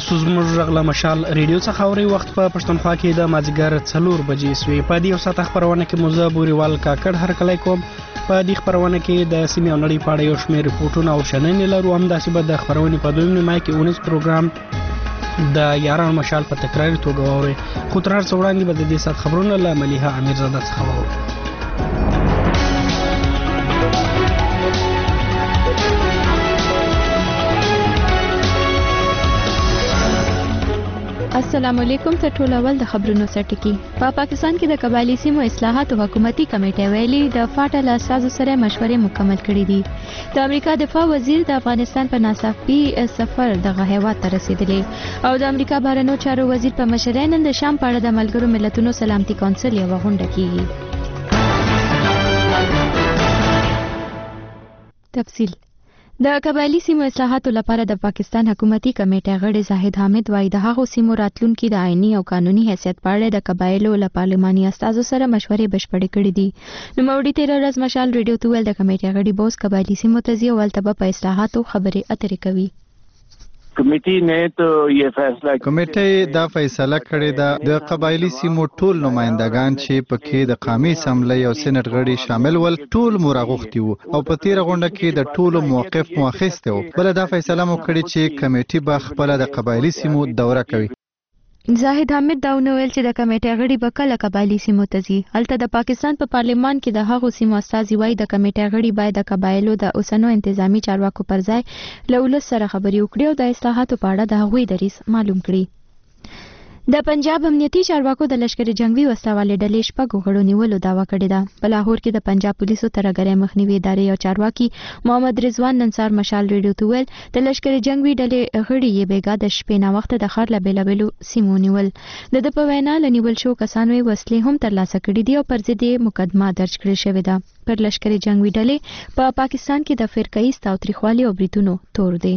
تاسو زموږ غږ له مشال ریډیو څخه اورئ. وخت په پښتونخوا کې د مازدیګر 4 بجې سوې. په دې ساعت خبرونه کې موزه بوريوال کاکړ هرکلی کوم. په دې خبرونه کې د سیمې او نړۍ په اړه یو شمېر ریپورتونه او شننې لرو. همداسې به د خبرونې په دویم نیمایي کې 19 پروګرام د یاران مشال په تکراري توګه واورئ. خو تر هر څه وړاندې به د دې ساعت خبرونه له ملیحه امیرزاده څخه واورئ. السلام علیکم. تر ټولو اول د خبرونو سرټکی. په پاکستان کې د قبایلی سیمو اصلاحات او حکومتي کمیټه ویلي د فاټا له اساسو سره مشورې مکمل کړې دي. د امریکا دفاع وزیر د افغانستان په ناڅاپي سفر دغه هیواد ته رسیدلی او د امریکا بهرنیو چارو وزیر په مشرۍ نن د شام په اړه د ملګرو ملتونو سلامتي کونسل یوه غونډه کیږي. تفصیل. د قبایلی سیمو اصلاحاتو لپاره د پاکستان حکومتي کمیټه غړي زاهد حامد وایي د هغو سیمو راتلونکي د آئینی او قانوني حیثیت په اړه د قبایلو له پارلماني استازو سره مشورې بشپړې کړې دي. نوموړي تېره ورځ مشال ریډیو ته ویل د کمیټې غړي به اوس قبایلی سیمو ته ځي او هلته به په اصلاحاتو خبرې اترې کوي. کمیټې نه ته یې فیصله کمیټې دا فیصله کړې ده د قبایلی سیمو ټول نمائندگان چې پکې د قومي اسمبلی او سېنات غړي شامل ول ټول مراغوختي وو او په تیر غونډه کې د ټولو موقف مؤخسته وو. بل دا فیصله مو کړې چې کمیټې به خپل د قبایلی سیمو دوره کوي. زاهد حامد دا ویل چې د کمیټې غړي به کله قبایلی سیمو ته ځي. هلته د پاکستان په پارلمان کې د هغو سیمو استازي وایي د کمیټې غړي باید د قبایلو د اوسنو انتظامی چارواکو پر ځای له ولس سره خبرې وکړي او د اصلاحاتو په اړه د هغوی دریځ معلوم کړي. د پنجاب امنیتي چارواکو د لشکر جنگي وسلوالې ډلې شپږو غړو نیولو دعوه کړې ده. په لاهور کې د پنجاب پولیسو ترهګرۍ مخنیوي ادارې او چارواکي محمد رضوان ننصار مشال ریډیو ته ویل د لشکر جنگي ډلې غړي یې بیګا د شپې ناوخته د ښار له بېلابېلو سیمو نیول. د ده په وینا له نیول شوو کسانو یې وسلې هم ترلاسه کړي دي او پر ضد یې مقدمه درج کړې شوې ده. پر لشکر جنگي ډلې په پاکستان کې د فرقه‌ایز تاوتریخوالي او بریدونو تور دی.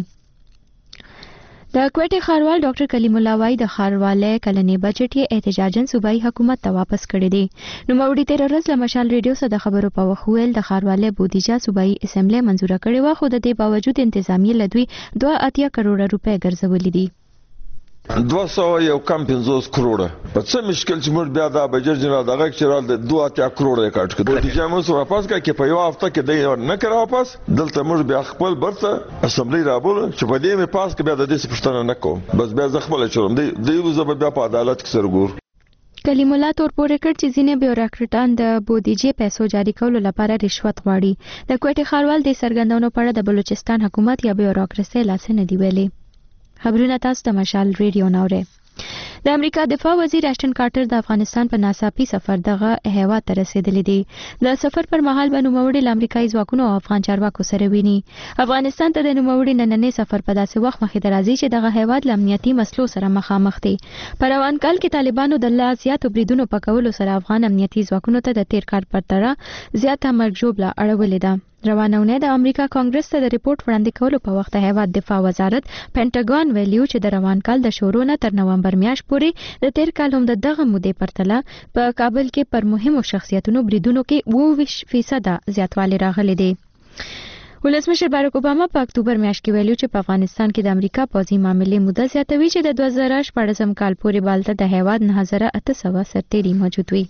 د کوټې ښاروال ډاکټر کلیم الله وایي د ښاروالۍ کلنی بجټ یې احتجاجاً صوبایي حکومت ته واپس کړی دی. نوموړي تېره ورځ له مشال ریډیو سره د خبرو په وخت ویل د ښاروالۍ بودیجه صوبایي اسمبلی منظوره کړې وه خو د دې باوجود انتظامیې له دوی 2.8 کروړه روپۍ ګرځولې دي. 200 یو کم 50 کروڑه په څه مشکل چې موږ بیا دا بجټ جنرال دغه چرال د 2.8 کروڑه کټ کړو. بودیجه موږ واپس کړه کې په یو هفته کې دی نه کړ واپس. دلته موږ بیا خپل برته اسمبلی رابول چې په دې مې پاس کې بیا د دې پښتنه نه کوم. بس بیا ځ خپل چوم دی زبر بیا په عدالت کې سرګور. کلیم الله تور پورې کړ چې ځینې بیوروکراټان د بودیجې پیسو جاري کولو لپاره رشوت غواړي. د کوټې ښاروال د څرګندونو په اړه د بلوچستان حکومت یا بیوروکراسي لاس نه دی ویلي. خبرونه تاسو د مشال ریډیو نورې. د امریکا دفاع وزیر اشټن کارټر د افغانستان په ناڅاپي سفر دغه هیواد ته رسیدلی دی. د سفر پر مهال به نوموړي له امریکایي ځواکونو او افغان چارواکو سره ویني. افغانستان ته د نوموړي نننی سفر په داسې وخت مخې ته راځي چې دغه هیواد له امنیتي مسلو سره مخامخ دی. په روان کال کې طالبانو د لا زیاتو بریدونو په کولو سره افغان امنیتي ځواکونو ته د تیر کال پرتله زیاته مرګ ژوبله اړولې ده. روانه اونۍ د امریکا کانګرس ته د ریپورت وړاندې کولو په وخت د هیواد دفاع وزارت پینټاګون ویلیو چې د روان کال د شروع نه تر نومبر میاشت پورې د تیر کال هم د دغه مودې پرتله په کابل کې پر مهمو شخصیتونو بریدونو کې 20% زیاتوالی راغلی دی. ولسمشر باراک اوباما په اکتوبر میاشت کې ویلو چې په افغانستان کې د امریکا پوځي معاملې موده زیاتوي چې د 2014 کال پورې بالته د هیواد 9800 سرتیري موجود وي.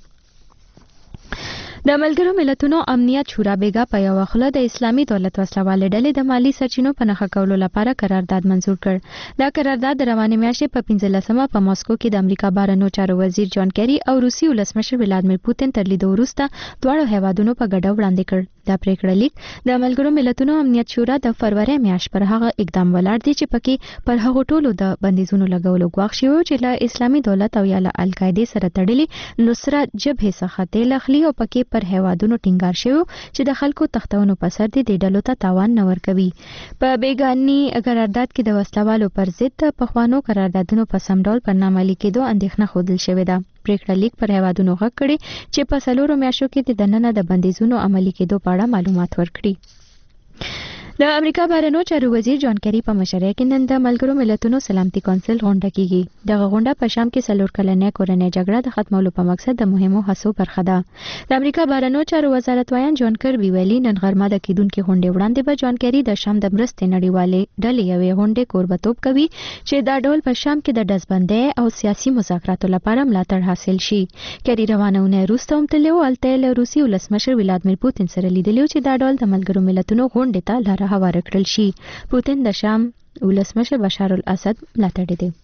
د ملګرو ملتونو امنیت شورا بیګا په یو خوله د اسلامي دولت وسلوالې ډلې د مالی سرچینو په نښه کولو لپاره قرارداد منزور کړ. دا قرارداد د روانې میاشتې په 15مه په ماسکو کې د امریکا بهرنیو چارو وزیر جان کیری او روسي ولسمشر ولادیمیر پوتین تر لیدو وروسته دواړو هیوادونو په ګډه وړاندې کړ. دا پریکړه لیک د ملګرو ملتونو امنیت شورا د فروری میاشت پر هغه اقدام ولاړ دی چې پکې پر هغو ټولو د بندیزونو لګولو غواړي چې له اسلامي دولت او یا له القاعده سره تړلي نصرت جبهه څخه تیل اخلي او پکې پر هیوادونو ټینګار شوی چې د خلکو تختونو په سر دي د ډلو ته تاوان نه ورکوي. په بیګاني قرارداد کې د وسلوالو پر ضد پخوانو قراردادونو په سم ډول پر نامعملي کېدو اندېښنه ښودل شوې ده. پریکړه لیک پر هیوادونو غږ کړي چې په 4 میاشتو کې د دننه د بندیزونو عملي کېدو په اړه معلومات ورکړي. د امریکا بهرنیو چارو وزیر جان کیری په مشرۍ کې نن د ملګرو ملتونو سلامتي کونسل غونډه کیږي. دغه غونډه په شام کې 4 کلنې کورنۍ جګړه د ختمولو په مقصد د مهمو هڅو برخه ده. د امریکا بهرنیو چارو وزارت وایي جان کربي ویلي نن غرمه د کېدونکو غونډې وړاندې به جان کیری د شام د مرستې نړیوالې ډلې یوې غونډې کوربتوب کوي چې دا ډول په شام کې د ډزبندۍ او سیاسي مذاکراتو لپاره ملاتړ حاصل شي. کیری روانونه روسته هم تللی و الته روسي ولسمشر ولادیمیر پوتین سره لیدلی چې دا ډول د ملګرو ملتونو غونډې ته لاره هواره کړل شي. پوتین د شام ولسمشر بشار الاسد ملاتړ دی.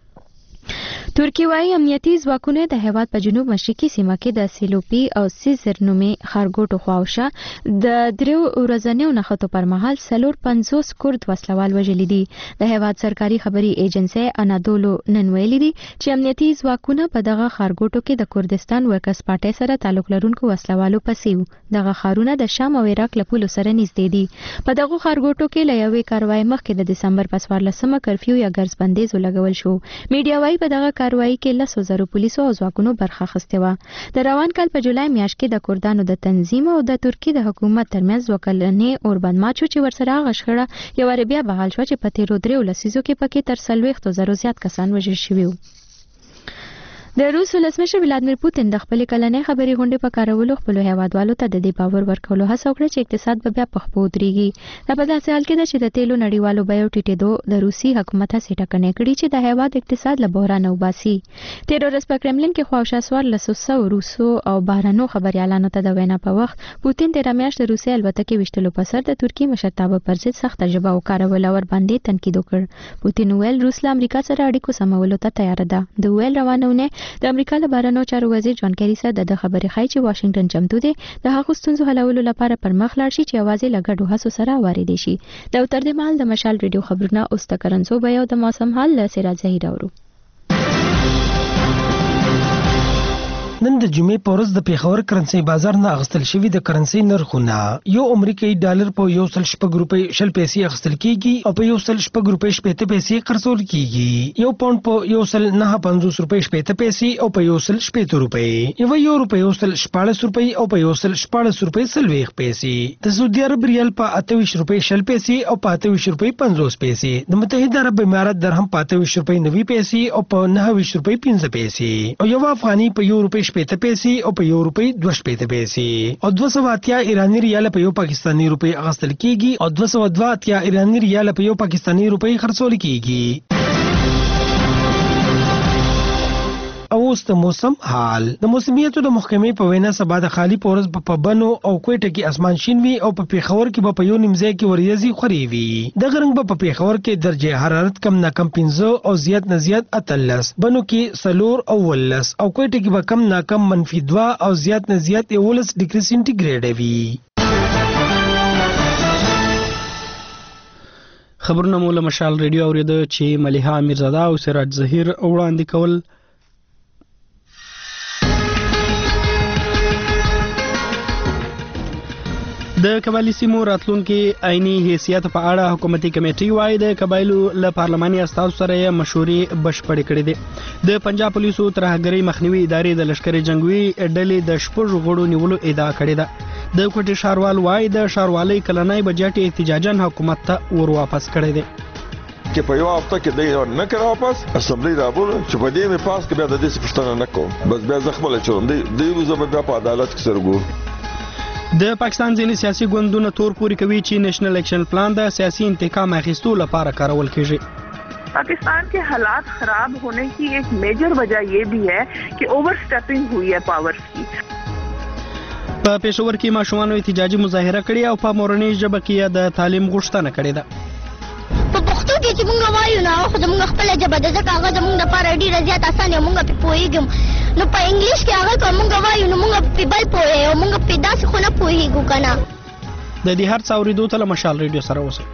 ترکیه وايي امنیتي ځواکونه د هیواد په جنوب مشرقي سیمه کې د سیلوپي او سیزر نومي خارګوټو خواوشه د 3 ورځنیو نښتو پر مهال 450 کورد وسلوال وژلي دي. د هیواد سرکاري خبري ایجنسی انادولو نن ویلي دي چې امنیتي ځواکونه په دغه خارګوټو کې د کردستان ورکس پارټي سره تعلق لرونکو وسلوالو پسې وو. دغه خارونه د شام او عراق له پولو سره نږدې دي. په دغه خارګوټو کې له یوې کاروای مخکې د دسمبر په 14مه کرفیو یا ګرځ بندیز لګول شو. میډیا وايي په دغه کاروایی کې 100,000 پولیسو او ځواکونو برخه اخیستې وه. د روان کال په جولای میاشت کې د کردانو د تنظیم او د ترکیه د حکومت ترمنځ 2 کلنې اوربند مات شو چې ورسره هغه شخړه یو وار بیا بحال شوه چې په تیرو 3 لسیزو کې پکې تر 40,000 زیات کسان وژل شوي وو. د روس ولسمشر ولادیمیر پوتین د خپل کلنې خبري غونډې په کارولو خپل هیوادوالو ته د دې باور ورکولو هڅه وکړه چې اقتصاد به بیا په خپو ودرېږي. دا په داسې حال کې ده چې د تیلو نړیوالو بیو ټیټېدو د روسي حکومت هڅې ټکنۍ کړي چې د هیواد اقتصاد له بحرانه وباسي. تیر ورځ په کرملین کې خواوشا 1400 روسو او بهرنیو خبريالانو ته د وینا په وخت پوتین تیر میاشت د روسي الوتکې وشتلو په سر د ترکیه مشرتابه پر ضد سخت ژبه وکاروله او باندې تنقید وکړ. پوتین ویل روس له امریکا سره اړیکو سمولو ته تیار ده. د ویل روانونه د امریکا له نو چارو وزیر جان کیری سره د خبرې خای چې واشنگټن چمتو دی د هغو ستونزو حلولو لپاره پر مخ لاړ شي چې یوازې له ګډو هڅو سره واردې شي. د اتر د مال د مشال ریډیو خبرونه اوس د کرنسو به یو د موسم حال له سراج زهیر اورو. نن د جمعې په ورځ د پیښور کرنسي بازار نه اخیستل شوی د کرنسي نرخونه یو امریکایي ډالر په 1.6 روپۍ 0 پیسې اخیستل کیږي او په 1.6 روپۍ 0 پیسې خرڅول کیږي. یو پاوند په 1.950 روپۍ 0 پیسې او په 1.8 روپۍ. یو روپۍ 1.14 روپۍ او په 1.14 روپۍ 40 پیسې. د سعودي عرب ریال په 28 روپۍ 0 پیسې او په 28 روپۍ 50 پیسې. د متحده عرب امارات درهم په 28 روپۍ 90 پیسې او په 29 روپۍ 15 پیسې. او یو افغاني په 1 روپۍ 0 پیسې او په 1 روپۍ 2 پیسې. او 280 ایرانی ریال په 1 پاکستانی روپۍ اخیستل کیږي او 282 ایرانی ریال په 1 پاکستانی روپۍ خرڅول کیږي. او اوس د موسم حال. د موسمیاتو د محکمې په وینا سبا د خالی پورز په بنو او کوټه کې اسمان شین وي او په پیښور کې په یو نیمځای کې وریځي خوري وي. د غرنګ په پیښور کې درجه حرارت کم نه کم 15 او زیات نه زیات 13. بنو کې 4 او 10 او کوټه کې به کم نه کم -2 او زیات نه زیات 11 ډیګري سنټیګریډ وي. خبرونه مو له مشال ریډیو اوریده چې ملیحه امیرزاده او سراج زهیر وړاندې کول. د قبایلی سیمو راتلونکي عیني حیثیت په اړه حکومتي کمیټې وايي د قبایلو له پارلماني استازو سره یې مشورې بشپړې کړې دي. د پنجاب پولیسو ترهګرۍ مخنیوي ادارې د لشکري جنگوي ډلې د 6 غړو نیولو ادعا کړې ده. د کوټي ښاروال وايي د ښاروالۍ کلنۍ بجټ احتجاجاً حکومت ته ور واپس کړی دی. چې په یو هفته کې دی نه کړه واپس اسمبلی رابول چې په دې مې پاس کې بیا د دې پښتنه نه کوم بس بیا زخمله چوم دی روزه بیا په عدالت کې سرګور. د پاکستان ځینې سیاسي ګوندونه تور پوري کوي چې نیشنل ایکشن پلان د سیاسي انتقام اخیستو لپاره کارول کیږي. पाकिस्तान के हालात खराब होने की एक मेजर वजह ये भी है कि ओवर स्टेपिंग हुई है पावर्स की. په پېښور کې ماشومانو احتجاجي مظاهره کړې او په مورنۍ ژبه کې د تعلیم غوښتنه کړې ده. په پښتو کې چې موږ وایو نو خو زموږ خپل ژبه ده ځکه هغه زموږ لپاره ډېره زیات اسانه موږ په پوهیږو. نو په انګلیش کې هغه کوم موږ وایو نو موږ په بل پوهیږو او موږ په داسې خو نه پوهیږو کنه. د دې هر څه اورېدو ته له مشال ریډیو سره اوسئ.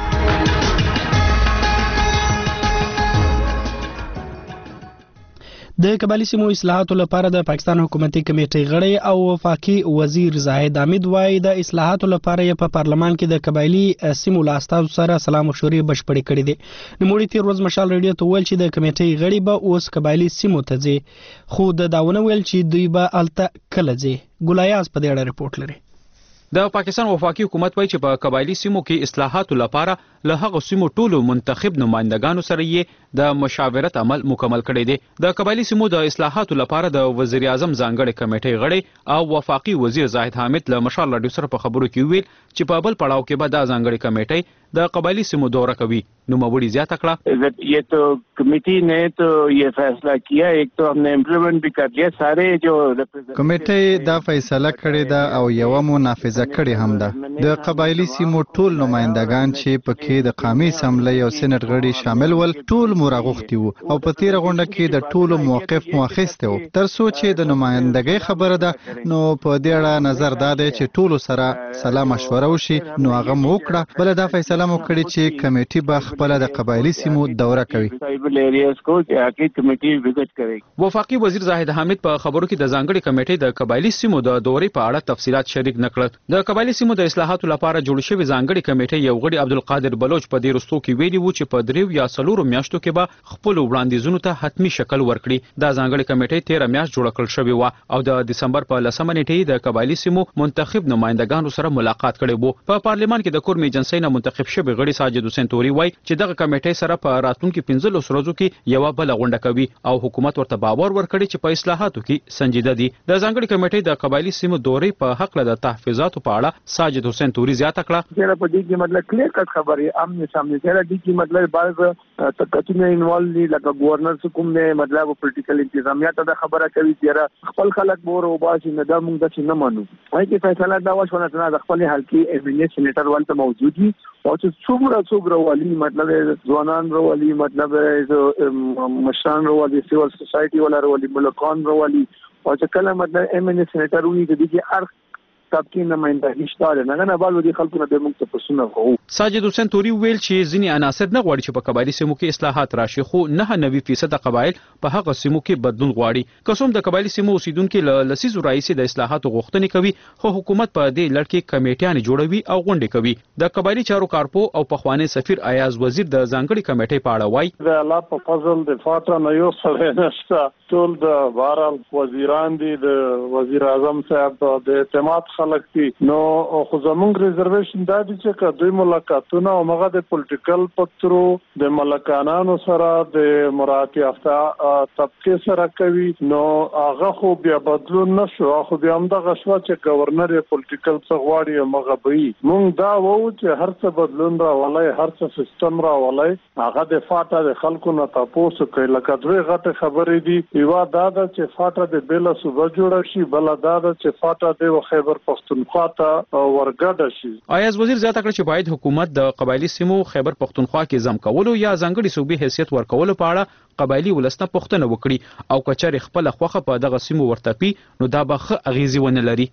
د قبایلی سیمو اصلاحاتو لپاره د پاکستان حکومتي کمیټې غړی او وفاقي وزیر زاهد حمید وايي د اصلاحاتو لپاره یې په پارلمان کې د قبایلی سیمو له استازو سره سلا مشورې بشپړې کړې دي. نوموړي تیر ورځ مشال ریډیو ته ویل چې د کمیټې غړي به اوس قبایلی سیمو ته ځي خو د داونه ویل چې دوی به الته کله ځي. ګلایاز په دې اړه رپورټ لري. د پاکستان وفاقي حکومت وایي چې په قبایلی سیمو کې اصلاحاتو لپاره له هغه سیمو ټولو منتخب نمائندګانو سره یې د مشاورت عمل مکمل کړی دی د قبایلی سیمو د اصلاحاتو لپاره د وزیر اعظم ځانګړي کمیټې غړي او وفاقي وزیر زاهد حامد له مشال رادیو سره په خبرو کې ویل چې په بل پړاو کې به دا ځانګړي کمیټې د قبایلی سیمو دوره کوي نو مبوړي زیاته کړه ये तो कमेटी ने तो ये फैसला किया एक तो हमने इम्प्लीमेंट भी कर लिया सारे जो کمیټې دا فیصله کړې ده او یو منافذه کړې هم ده د قبایلی سیمو ټول نمائندگان چې پکې د قومي اسمبلی او سېنات غړي شامل ول ټول مرغوختي وو او په تیر غونډه کې د ټولو موقف مؤخسته وو تر څو چې د نمائندګۍ خبره ده نو په دې اړه نظر داده چې ټولو سره سلام مشوره وشي نو هغه مو وکړه بل دا فیصله مو کړې چې کمیټې به خپل د قبایلی سیمو دوره کوي وفاقي وزیر زاهد حامد په خبرو کې د ځانګړي کمیټې د قبایلی سیمو د دورې په اړه تفصيلات شریک نکړل د قبایلی سیمو د اصلاحاتو لپاره جوړ شوی ځانګړي کمیټې یو غړي عبدالقادر بلوچ په دې رستو کې ویلي وو چې په 3 یا 4 میاشتو کې به خپل وړاندیزونو ته حتمی شکل ورکړي دا ځانګړي کمیټې 13 میاشت جوړ کړل شوی و او د دسمبر په 10 نیټه د قبایلی سیمو منتخب نمائندګانو سره ملاقات کړي وو په پارلیمان کې د کورم ایجنسی نه منتخب شوی غړي ساجد حسین توري وایي چې دغه کمیټې سره په راتلونکو 15 ورځو کې یو بل غونډه کوي او حکومت ورته باور ورکړي چې په اصلاحاتو کې سنجیده دي د ځانګړي کمیټې د قبایلی سیمو دورې په حق له تحفظاتو په اړه ساجد حسین توري زیاته کړه چې په دې کې مطلب کلیر کټ خبرې امن سامنے سره دي چې مطلب بعض تکتونه انوالو دي لکه گورنر کوم نه مطلب پولیټیکل انتظامیات دا خبره کوي چې خپل خلک بور او باسي نه دا موږ د څه نه منو وایي چې فیصله دا وشو نه د خپل حل کې ایمنیت سېنیټر ولته موجود دي او چې څومره والی مطلب ځوانان وروالي مطلب مشران وروالي سیول سوسایټي ولا وروالي ملکان وروالي او چې کله مطلب ایمنیت سېنیټر وي د دې ارخ تابکین نمائندګي شته نه بالو دي خلکو نه د موږ ته پسونه کوو ساجد حسین توري ویل چې ځینی عناصر نه غواړي چې په قبایلی سیمو کې اصلاحات راشي خو 99% قبایل په هغه سیمو کې بدلون غواړي کوم د قبایلی سیمو اوسیدونکو له لسیزو راځي د اصلاحاتو غوښتنې کوي خو حکومت په دې لړ کې کمیټیان جوړوي او غونډې کوي د قبایلی چارو کارپو او پخوانی سفیر ایاز وزیر د ځانګړي کمیټې په اړه وایي د الله په فضل د فاټا نه یو څه نشته ټول د بهرال وزیران دي د وزیر اعظم صاحب د اعتماد خلک دي نو خو زمونږ ریزرویشن دا دي چې دوی ملاقاتونه او هغه د پولیټیکل پکترو د ملکانانو سره د مراد یافته طبقه سره کوي نو هغه خو بیا بدلون نشو خو بیا هم د غشوا چې گورنر پولیټیکل څخه غواړي مغبي مونږ دا وو چې هر څه بدلون را ولای هر څه سیستم را ولای هغه د فاټا د خلکو نه تاسو کوي لکه دوی غټه خبرې دي یو دا چې فاټا د بیل صوبه جوړ شي بل دا چې فاټا د خیبر پختونخوا ته ورګډ شي ایاز وزیر زیاته کړ چې باید حکومت د قبایلی سیمو خیبر پختونخوا کې ضم کولو یا ځانګړي صوبې حیثیت ورکولو په اړه قبایلی ولسته پښتنه وکړي او کچاري خپل خوخه په دغه سیمو ورتپی نو دا به اغیزي ونه لري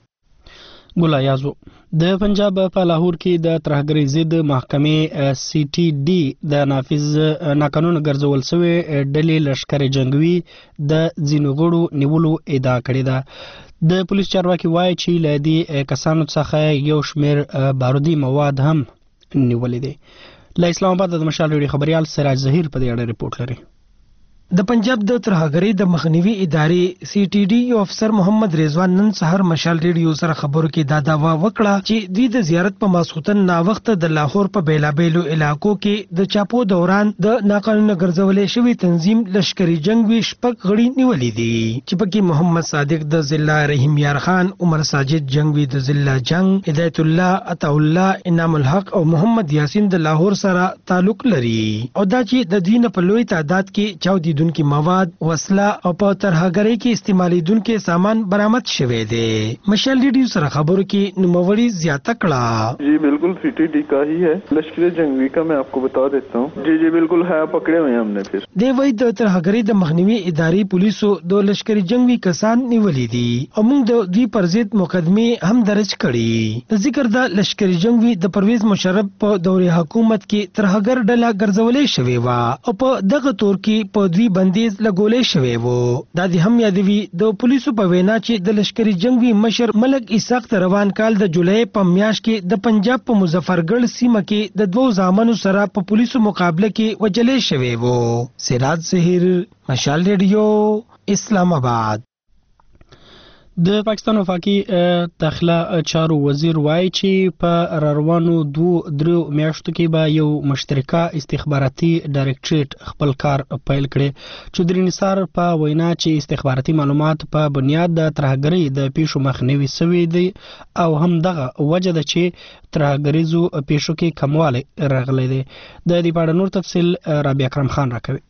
ګل ایازو د پنجاب په لاهور کې د ترهګرۍ ضد محکمې سی ټي ډي د نافذ ناقانونه ګرځول شوی ډلې لشکري جنگوي د ځینو غړو نیولو ادعا کړې ده د پولیس چارواکي وایي چې له دې کسانو څخه یو شمېر بارودي مواد هم نیولې دي له اسلام آباد د مشال ریډیو خبريال سراج ظهیر په دې اړه رپورټ لري د پنجاب د ترهګرۍ د مخنیوي ادارې سی ټي ډي یو افسر محمد رضوان نن سحر مشال ریډیو سره خبرو کې دا داوا وکړه چې دوی د زیارت په ماسختن نا وخت د لاهور په بیلابېلو علاقو کې د چاپو دوران د ناقانونه ګرځولې شوی تنظیم لشکري جنگ وی شپږ غړي نیولې دي چې پکې محمد صادق د ضلع رحیم یار خان عمر ساجد جنگوي د ضلع جنگ هدایت الله عطا الله انعام الحق او محمد یاسین د لاهور سره تعلق لري او دا چې د دین په لوی تعداد کې چاودي دونکو مواد وسله او په ترهګرۍ کې استعمالېدونکو سامان برآمد شوه دي مشال ریډیو سره خبرو کې نوموړي زیاته کړه जी बिल्कुल सीटी डी का ही है लश्करी जंगवी का मैं आपको बता देता हूँ जी बिल्कुल है पकड़े हुए हैं हमने फिर د وای د ترهګرۍ د مخنیوي ادارې پولیسو د لشکري جنگوي کسان نیولې دي او موږ د دوی پر ضد مقدمه هم درج کړي د ذکر د لشکري جنگوي د پرویز مشرف په دورې حکومت کې ترهګر ډله ګرځولې شوې و او په دغه تور کې په دوی بندیز لګولې شوې وو دا د هم یادوي د پولیسو په وینا چې د لشکري جنگوي مشر ملک اسحاق روان کال د جولای په میاشت کې د پنجاب په مظفرګړ سیمه کې د دوو ځامنو سره په پولیسو مقابله کې وجلې شوې وو سراج ظهیر مشال ریډیو اسلام آباد د پاکستان وفاقي داخله چارو وزیر وایي چې په روانو 2-3 میاشتو کې به یو مشترکه استخباراتي ډایرکټریټ خپل کار پیل کړي. چودري نثار په وینا چې استخباراتي معلومات په بنیاد د ترهګرۍ د پیښو مخنیوي شوی دی او هم دغه وجه ده چې ترهګریزو پیښو کې کموالی راغلی دی. د دې په اړه نور تفصیل رابعه اکرم خان راکوي.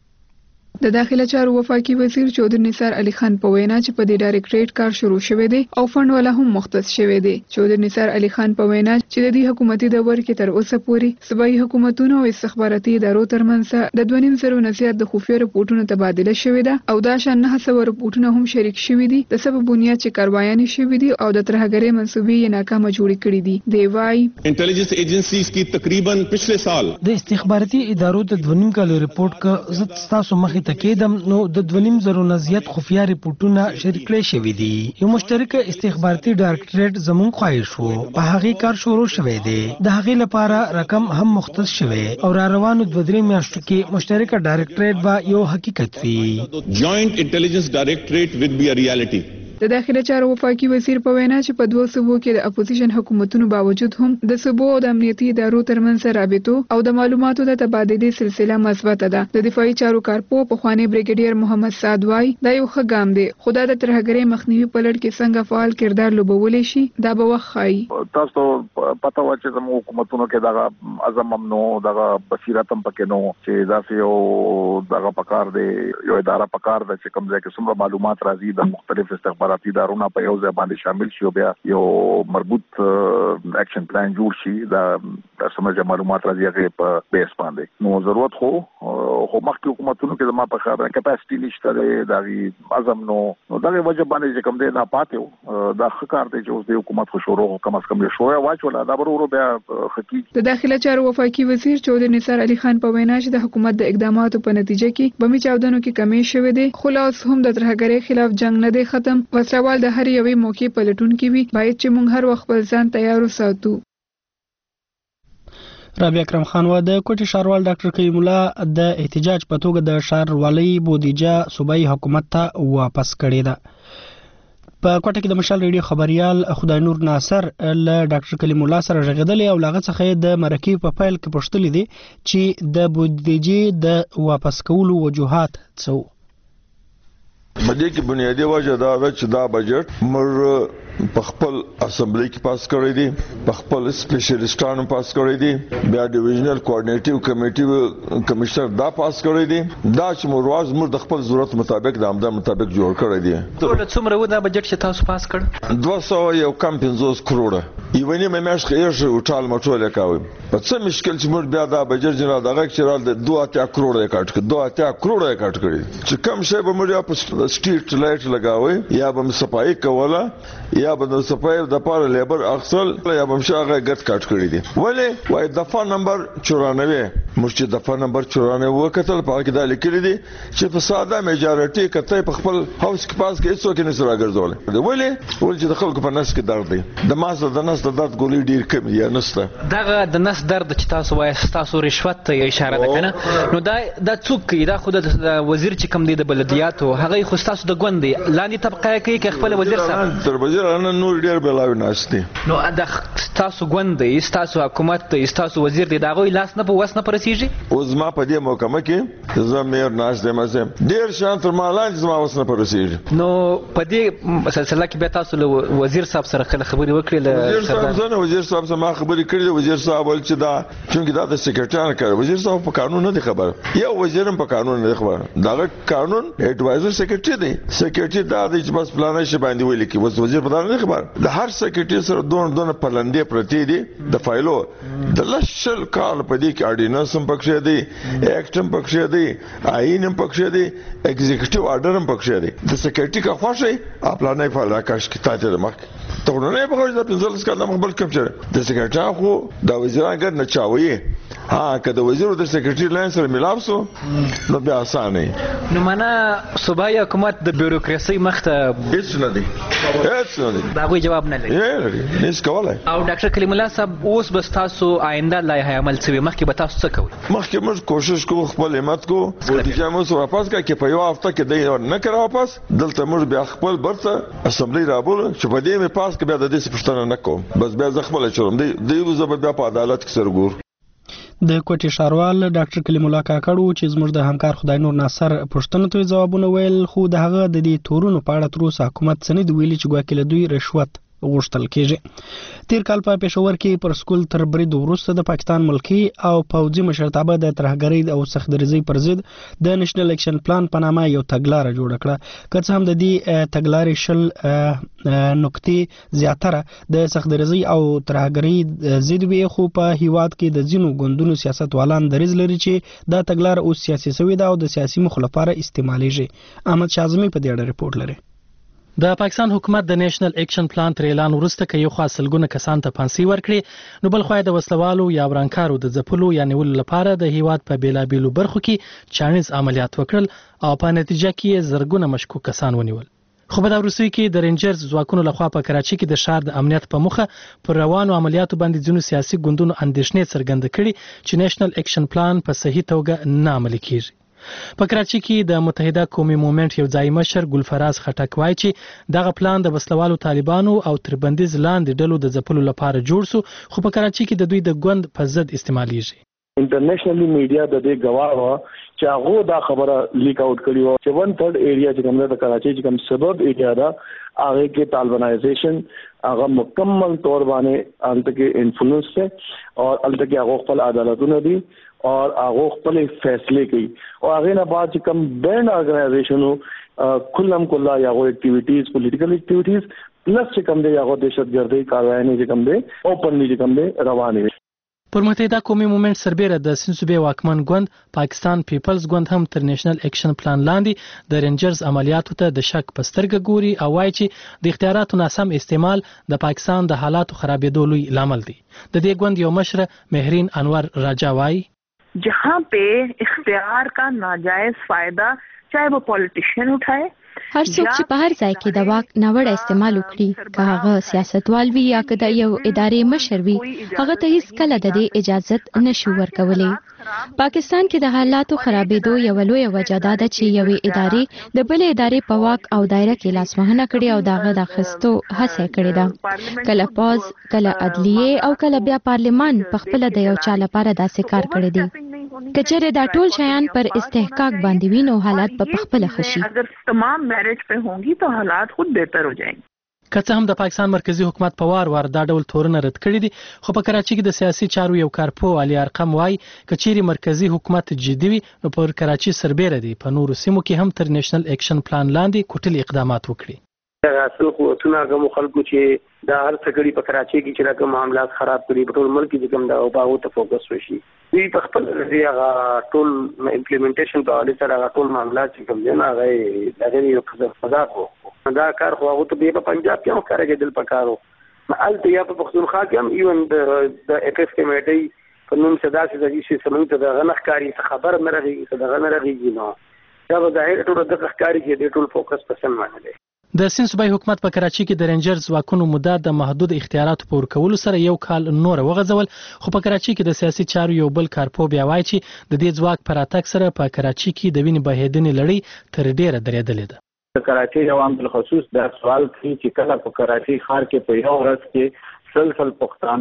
د داخله چارو وفاقي وزیر چودري نثار علي خان په وینا چې په دې ډایرکټریټ کار شروع شوی دی او فند ولا هم مختص شوی دی. چودري نثار علي خان په وینا چې د دې حکومتي دور کې تر اوسه پورې صوبایي حکومتونو او استخباراتي ادارو ترمنځ د 2.5 نه زیات د خفیه رپورټونو تبادله شوې ده او دا شان 900 رپورټونه هم شریک شوي دي د سبب بنیاد چې کاروایانې شوي دي او د ترهګرۍ منسوبې یې ناکامه جوړې کړې دي. دی وايي انټيليجنس ایجنسیز کی تقریبا پچھلے سال د استخباراتي ادارو د 2.5 کال رپورټ کا زت تاسو مخې تکیدم نو د 2.5 نه زیات خفیه رپورټونه شریک کړي شوي دي. یو مشترکه استخباراتي ډایرکټریټ زمون خواهش وو په هغه کار شروع شوی دی. د هغه لپاره رقم هم مختص شوی او را روانو 2-3 میاشتو کې مشترکه ډایرکټریټ به یو حقیقت وي. جوائنٹ انټيليجنس ډایرکټریټ وډ بی ا ریالټي. د داخله چارو وفاقي وزیر په وینا چې په 2 صوبو کې د اپوزیشن حکومتونو باوجود هم د صوبو او د امنیتي ادارو ترمنځ رابطو او د معلوماتو د تبادلې سلسله مثبته ده. د دفاعي چارو کارپو پخوانی بریګیډیر محمد سعد وای دا یو ښه ګام دی خو دا د ترهګرۍ مخنیوي په لړ کې څنګه فعال کردار لوبولی شي دا به وخت ښایي. تاسو پته و چې زموږ حکومتونو کې دغه عزم هم نو دغه بصیرت هم پکې نو چې دا یو دغه پکار دی یو اداره پکار ده چې کوم ځای کې څومره معلومات راځي د مختلف استخباراتي ادارونو په یو ځای باندې شامل شي او بیا یو مربوط اکشن پلان جوړ شي دا سمجه معلومات راځي هغه په بیس باندې نو ضرورت خو مخکې حکومتونو کې زما په خبره کپاسټي نشته د عزم نو دغه وجه باندې چې کوم دی نه پاتې دا ښکار دی چې اوس د حکومت خو شروع کم از کم یو شوی واچولا دا ورو بیا خکی. د داخله چارو وفاقي وزیر چودري نثار علي خان په وینا چې د حکومت د اقداماتو په نتیجه کې بمي چاودنو کې کمی شوې دي خو لا هم د ترهګرۍ خلاف جنگ نه دی ختم. وسروال د هر یوې موقع په لټون کې وي باید چې موږ هر وخت خپل ځان تیار وساتو. رابعه اکرم خان و د کوټي ښاروال ډاکټر کریم الله د احتجاج په توګه د ښاروالۍ بودیجه صوبایي حکومت ته واپس کړې ده. په کوټه کې د مشال ریډیو خبريال خدای نور ناصر له ډاکټر کریم الله سره ژغېدلې او لاغه څخه د مرکې په فایل کې پوښتلې دي چې د بودیجې د واپس کولو وجوهات څه. مدې کې بنیادی وجه دا ده چې دا بجټ مر په خپل اسمبلی کې پاس کړی دی په خپل سپیشلیسټانو پاس کړی دی بیا ډیویژنل کوارډینیټیو کمیټي کمشنر دا پاس کړی دی دا چې مرواز مر د خپل ضرورت مطابق د آمده مطابق جوړ کړی دی. ټول څومره و دا بجټ چې تاسو پاس کړ 250 کروڑه ایونی مې مېش خیر وټال مټول کاوي په څه مشکل چې مر بیا دا بجټ جنا دغه چې رال د 2 کروڑه کټ کړ 2 کروڑه کټ کړی چې کم شی به مر په سټریټ لایټ لگاوي یا به صفائی کوله یا به د صفائی د پاره لیبر اخصل یا به شاغه ګټ کټ کړی دی ولې وای دفعه نمبر 94 مرشد دفعه نمبر 94 وکتل په کې دا لیکل دي چې په ساده میجارټي کته په خپل هاوس کې پاس کې هیڅ کې نسره ګرځول ولې چې د خلکو په نس کې درد دی د ماسه د نس د درد ګولې ډیر کم یا نسته دغه د نس درد چې تاسو وایي تاسو رشوت ته اشاره ده کنه نو دا څوک دا خود د وزیر چې کم دی د بلدیاتو هغه خو تاسو د غوندي لاندې طبقه کې کې خپل وزیر صاحب تر وزیر ان نور ډیر بلاوي ناشتي نو د تاسو غوندي تاسو حکومت تاسو وزیر دی دا غوي لاس نه په وس نه پرسیږي او زما په دې موقعه کې زما مېر ناش دې مزه ډیر شان تر مالان زما وس نه پرسیږي نو په دې سلسله کې به تاسو له وزیر صاحب سره خبرې وکړې له وزیر صاحب سره ما خبرې کړې وزیر صاحب ول چې دا چونکی دا د سیکریټریان کار وزیر صاحب په قانون نه دی خبر یو وزیرم په قانون نه دی خبر دا قانون ایڈوایزر سیکریټری دی سیکریټری دا د بس پلان شي باندې ویل کی وزیر په دغه خبر د هر سیکریټری سره دونه پلندې پرتی دي د فایلو د لشل کال په دې کې اډیننس هم پکښې دي اکټ هم پکښې دي آئین هم پکښې دي ایگزیکټیو آرډر هم پکښې دي د سیکریټری کا خوښي خپل نه فایل راکاش کی تاته د مخ ته نه په خوښ د پنځل سکه د مخبل کم چره د سیکریټری خو د وزیران ګر نه چاوي که د وزیر او د سیکریټری لاین سره ملاو سو نو بیا اسانه نو معنا صوبایي حکومت د بیوروکراسي مخته هیڅ نه دی دا غوي جواب نه لري هیڅ کولای او ډاکټر کلیم الله صاحب اوس بس تاسو آینده لایحه عمل سوي مخکې به تاسو څه کوئ؟ مخکې موږ کوشش کوو خپل همت کو بودیجه مو سره واپس کړه چې په یو هفته کې دی نه کړه واپس دلته موږ بیا خپل برته اسمبلی رابول چې په دې مې پاس کې بیا د دې پښتنه نه کوم بس بیا ځ خپل چورم دی زه بیا په عدالت کې سرګور د کوټي ښاروال ډاکټر کلیم الله کاکړ چې زموږ د همکار خدای نور ناصر پښتنه ته جوابونه ویل خو د هغه د دې تورونو په اړه تر اوسه حکومت څه نه دی ویلي چې ګواکې له دوی رشوت غوښتل کېږي. تیر کال په پېښور کې پر سکول تر برید وروسته د پاکستان ملکی او پوځي مشرتابه د ترهګرۍ او سختدریزۍ پر ضد د نېشنل اکشن پلان په نامه یو تګلاره جوړه کړه. که څه هم د دې تګلارې 10 نقطې زیاتره د سختدریزۍ او ترهګرۍ ضد وي خو په هیواد کې د ځینو ګوندونو سیاستوالان دریځ لري چې دا تګلاره اوس سیاسي شوې ده او د سیاسي موخو لپاره استعمالېږي. احمد شاعظمي په دې اړه ریپورت لري. د پاکستان حکومت د نېشنل اکشن پلان تر اعلان وروسته کې یو خاص سلګونه کسان ته پانسي ورکړي نو بل خو د وسلوالو یا ورانکارو د ځپلو یا نیولو لپاره د هیواد په بیلابیلو برخو کې چانیز عملیات وکړل او په نتیجه کې زرګونه مشکوک کسان ونیول. خو په دا وروستیو کې د رینجرز ځواکونو لخوا په کراچي کې د ښار د امنیت په مخه پر روانو عملیاتو باندې ځینو سیاسي ګوندونو اندېښنې څرګندې کړي چې نېشنل اکشن پلان په صحیح توګه نه عملي کیږي. په کراچي کې د متحده قومي موومېنټ یو ځای مشر ګلفراز خټک وایي چې دغه پلان د وسلوالو طالبانو او تربندیز لاندې ډلو د ځپلو لپاره جوړ شو خو په کراچي کې د دوی د ګوند په ضد استعمالېږي. انټرنیشنلی میډیا د دې گواه و چې هغه دا خبره لیک اوټ کړی و چې 1/3 ایریا چې کومه د کراچي چې کوم سبب ایریا دا هغه کې طالبانایزیشن هغه مکمل طور باندې الته کې انفلوئنس ہے اور الته کې هغه خپل عدالتونه دي اور هغه خپل فیصله کوي او هغه نه بعد چې کوم بینډ ارګنایزیشنو کلم کلا یا هغه اکټیویټیز پولیټیکل اکټیویټیز پلس چې کوم دی هغه دهشتګردي کاروایي چې کوم دی اوپنلی چې کوم دی روانه وي. پر متحده قومي موومېنټ سربېره د سنسوبې واکمن ګوند پاکستان پیپلز ګوند هم تر نېشنل اکشن پلان لاندې د رینجرز عملیاتو ته د شک په سترګه ګوري او وایي چې د اختیاراتو ناسم استعمال د پاکستان د حالاتو خرابېدو لوی لامل دی. د دې ګوند یو مشر مهرین انور راجا وایي जहाँ पे इख्तियार का नाजायज फायदा चाहे वो पॉलिटिशियन उठाए هر څوک چې په هر ځای کې د واک ناوړه استعمال وکړي که هغه سیاستوال وي یا که د یو ادارې مشر وي هغه ته هیڅ کله د دې اجازه نشي ورکولی. پاکستان کې د حالاتو خرابېدو یو لوی وجه دا ده چې یوې ادارې د بلې ادارې په واک او دایره کې لاسوهنه کړې او دغه د اخیستو هڅه کړې ده. کله پوز کله عدلیه او کله بیا پارلمان په خپل د یو چا لپاره داسې کار کړی دی. کچره دا ټول شیان پر استحقاق باندې وینو حالات په خپل خشي. اگر تمام میرټ په هونګي تو حالات خود بهتر हो जाएंगे. که څه هم د پاکستان مرکزی حکومت په وار دا ډول تورونه رد کړي دي خو په کراچي کې د سیاسي چارو یو کارپو علي ارقم وایي چې چیرې مرکزی حکومت جدي وي نو په کراچي سربېره دي په نورو سیمو کې هم تر نېشنل اکشن پلان لاندې کوټلي اقدامات وکړي. اصل قوتونه کوم خلکو چې دا هر څګړي په کراچي کې چې کوم معاملات خراب کړي په ټول ملک کې کوم دا او باغو ته فوکس وشي دوی په خپل هغه ټول امپلیمنټیشن په اړه سره ټول معاملات چې کوم دی نه هغه دغه یو فضا کو دا کار خو هغه ته په پنجاب کې هم کارګې دل پکارو الته یا په پښتونخوا کې هم ایون د اف اف کمیټي په نوم صدا چې چې سمون ته د غنخکاری خبر نه راغی دغه نه راغی نو دا به ظاهر ټول د غنخکاری کې د ټول فوکس په سم باندې دی. د سین صوبایي حکومت په کراچي کې د رینجرز ځواکونو مدعا د محدود اختیاراتو په ورکولو سره یو کال نور وغځول خو په کراچي کې د سیاسي چارو یو بل کارپو بیا وایي چې د دې ځواک پر اتاک سره په کراچي کې د وینې بهیدنې لړۍ تر ډیره درېدلې ده. د کراچي عوام بالخصوص دا سوال کوي چې کله په کراچي ښار کې په یو ورځ کې سلسل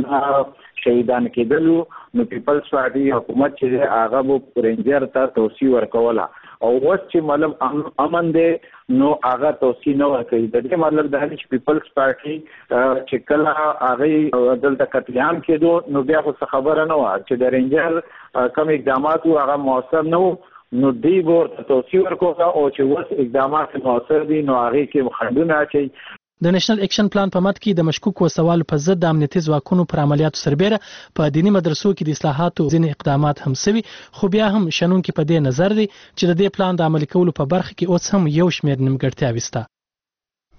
پښتانه شهیدان کېدلو نو پیپلز پارټي حکومت چې هغه وو رینجر ته توصیه ورکوله او اوس چې مطلب امن دی نو هغه توصیه نه ورکوي. د دې مطلب دا دی چې پیپلز پارټي چې کله هغه دلته قتل عام کېدو نو بیا خو خبره نه وه چې د رینجر کوم اقدامات هغه موثر نه وو نو دی ورته توصیه ورکوله او چې اوس اقدامات موثر دي نو هغې کې خنډونه اچوي. د نېشنل اکشن پلان په مد کې د مشکوک وسوالو په ضد د امنیتي ځواکونو پر عملیاتو سربېره په دیني مدرسو کې د اصلاحاتو ځینې اقدامات هم سوي خو بیا هم شنونکي په دې نظر دي چې د دې پلان د عملي کولو په برخه کې اوس هم یو شمېر نیمګړتیاوې شته.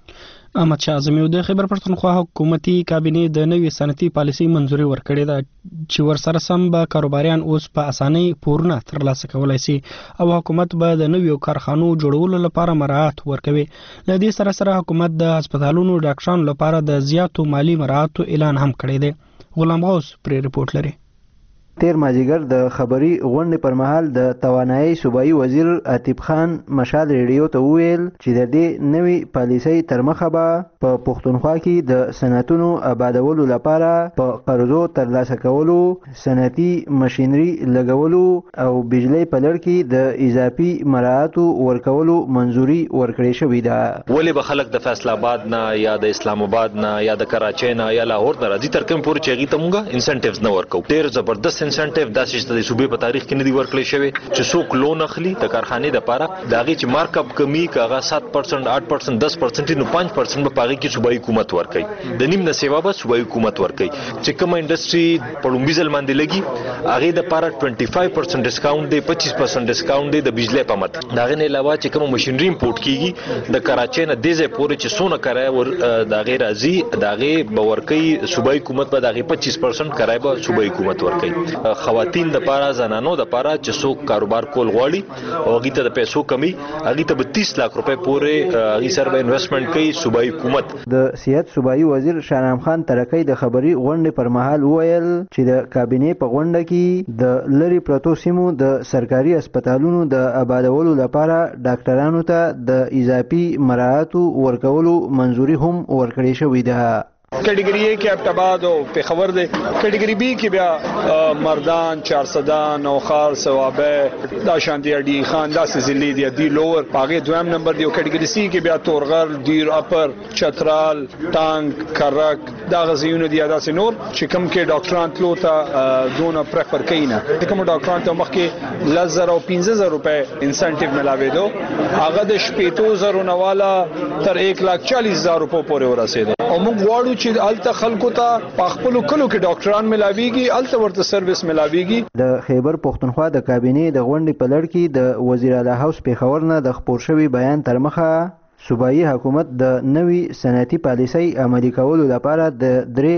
احمد شاه اعظمي د خیبر پښتونخوا حکومتي کابینه د نوې صنعتي پالیسۍ منځوري ورکړې ده چې ورسره سم به کاروباریان اوس په اسانۍ پورونه ترلاسه کولای شي او حکومت به د نویو کارخانو جوړولو لپاره مراعات ورکوي. له دې سره حکومت د هسپتالونو ډاکټرانو لپاره د زیاتو مالی مراعاتو اعلان هم کړی دی. غلام غوث پرې رپورټ لري. تیر مازیګر د خبري غونډې پر مهال د توانایي صوبایي وزیر عتیب خان مشال ریډیو ته وویل چې د دې نوې پالیسۍ تر مخه به په پښتونخوا کې د صنعتونو آبادولو لپاره په قرضو ترلاسه کولو، صنعتي ماشینري لګولو او بجلی په لړ کې د اضافي مراعاتو ورکولو منځوري ورکړې شوې ده. ولې به خلک د فیصل آباد نه یا د اسلام آباد نه یا د کراچۍ نه یا لاهور نه راځي تر کوم پورې چې هغې ته موږ انسنټیوز نه ورکوو. ډېر زبردست انسنټیو داسې چې د صوبې په تاریخ کې نه دي ورکړل شوی چې څوک لون اخلي د کارخانې دپاره د هغې چې مارک اپ کمی که هغه 7%، 8%، 10% نو 5% به په هغې کې صوبایي حکومت ورکوي. د نیم نه سیوا به صوبایي حکومت ورکوي. چې کومه انډسټري په لومبي ځل باندې لګي هغې دپاره 25% ډسکاونټ دی، 25% ډسکاونټ دی د بجلی په مت. د هغې نه علاوه چې کومه مشینري امپورټ کېږي د کراچۍ نه دې ځای پورې چې څونه کرایه د هغې راځي د هغې به ورکوي صوبایي حکومت به د هغې 25% کرایه به صوبایي حکومت ورکوي. خواتین د پاره زنانو د پاره چې څوک کاروبار کول غواړي او هغې ته د پیسو کمی هغې ته به 30 لک روپۍ پورې هغې سره به انویسټمنټ کوي صوبایي حکومت. د صحت صوبایي وزیر شاهنام خان ترکی د خبري غونډې پر مهال وویل چې د کابینې په غونډه کې د لرې پرتو سیمو د سرکاري هسپتالونو د آبادولو لپاره ډاکټرانو ته د اضافي مراعاتو ورکولو منځوري هم ورکړې شوې ده. کیټګری A کې ابټاباد او پیښور دی. کیټګری B کې بیا مردان، چارسدان او خار ثوابه دا شانتي اډي خان داسې ضلع دي دی لوور پاګه دویم نمبر دی. او کیټګری C کې بیا تورغر، دیر اپر، چترال، ټانګ، کرک دا غزيونه دي داسې نور چې کوم کې ډاکټران تلو ته دونه پریفر کوي نه. کوم ډاکټران ته مخکې 10,000 او 15,000 روپے انسنټیو ملاوي دو هغه د 15,000 نواله تر 1,40,000 روپے پورې ورسېده. او موږ غواړو چې الته خلکو ته په خپلو کلو کې ډاکټران ملاويږي، الته ورته سرویس ملاويږي. د خیبر پښتونخوا د کابینې د غونډې په لړ کې د وزیر اعلی هاوس پیښور نه د خپور شوي بیان تر مخه صوبایي حکومت د نوې صنعتي پالیسۍ عملي کولو لپاره د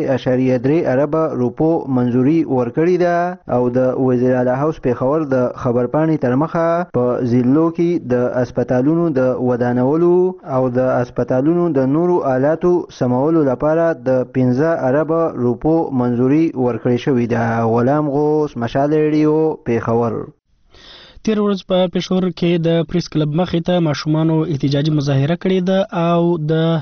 3.3 ارب روپو منځوري ورکړې ده او د وزیر اعلی هاوس پیښور د خبرپاڼې تر مخه په ضلعو کې د هسپتالونو د ودانولو او د هسپتالونو د نورو آلاتو سمولو لپاره د 15 ارب روپو منځوري ورکړې شوې ده. غلام غوث، مشال ریډیو، پیښور. تیر ورځ په پېښور کې د پریس کلب مخې ته ماشومانو احتجاجي مظاهره کړې ده او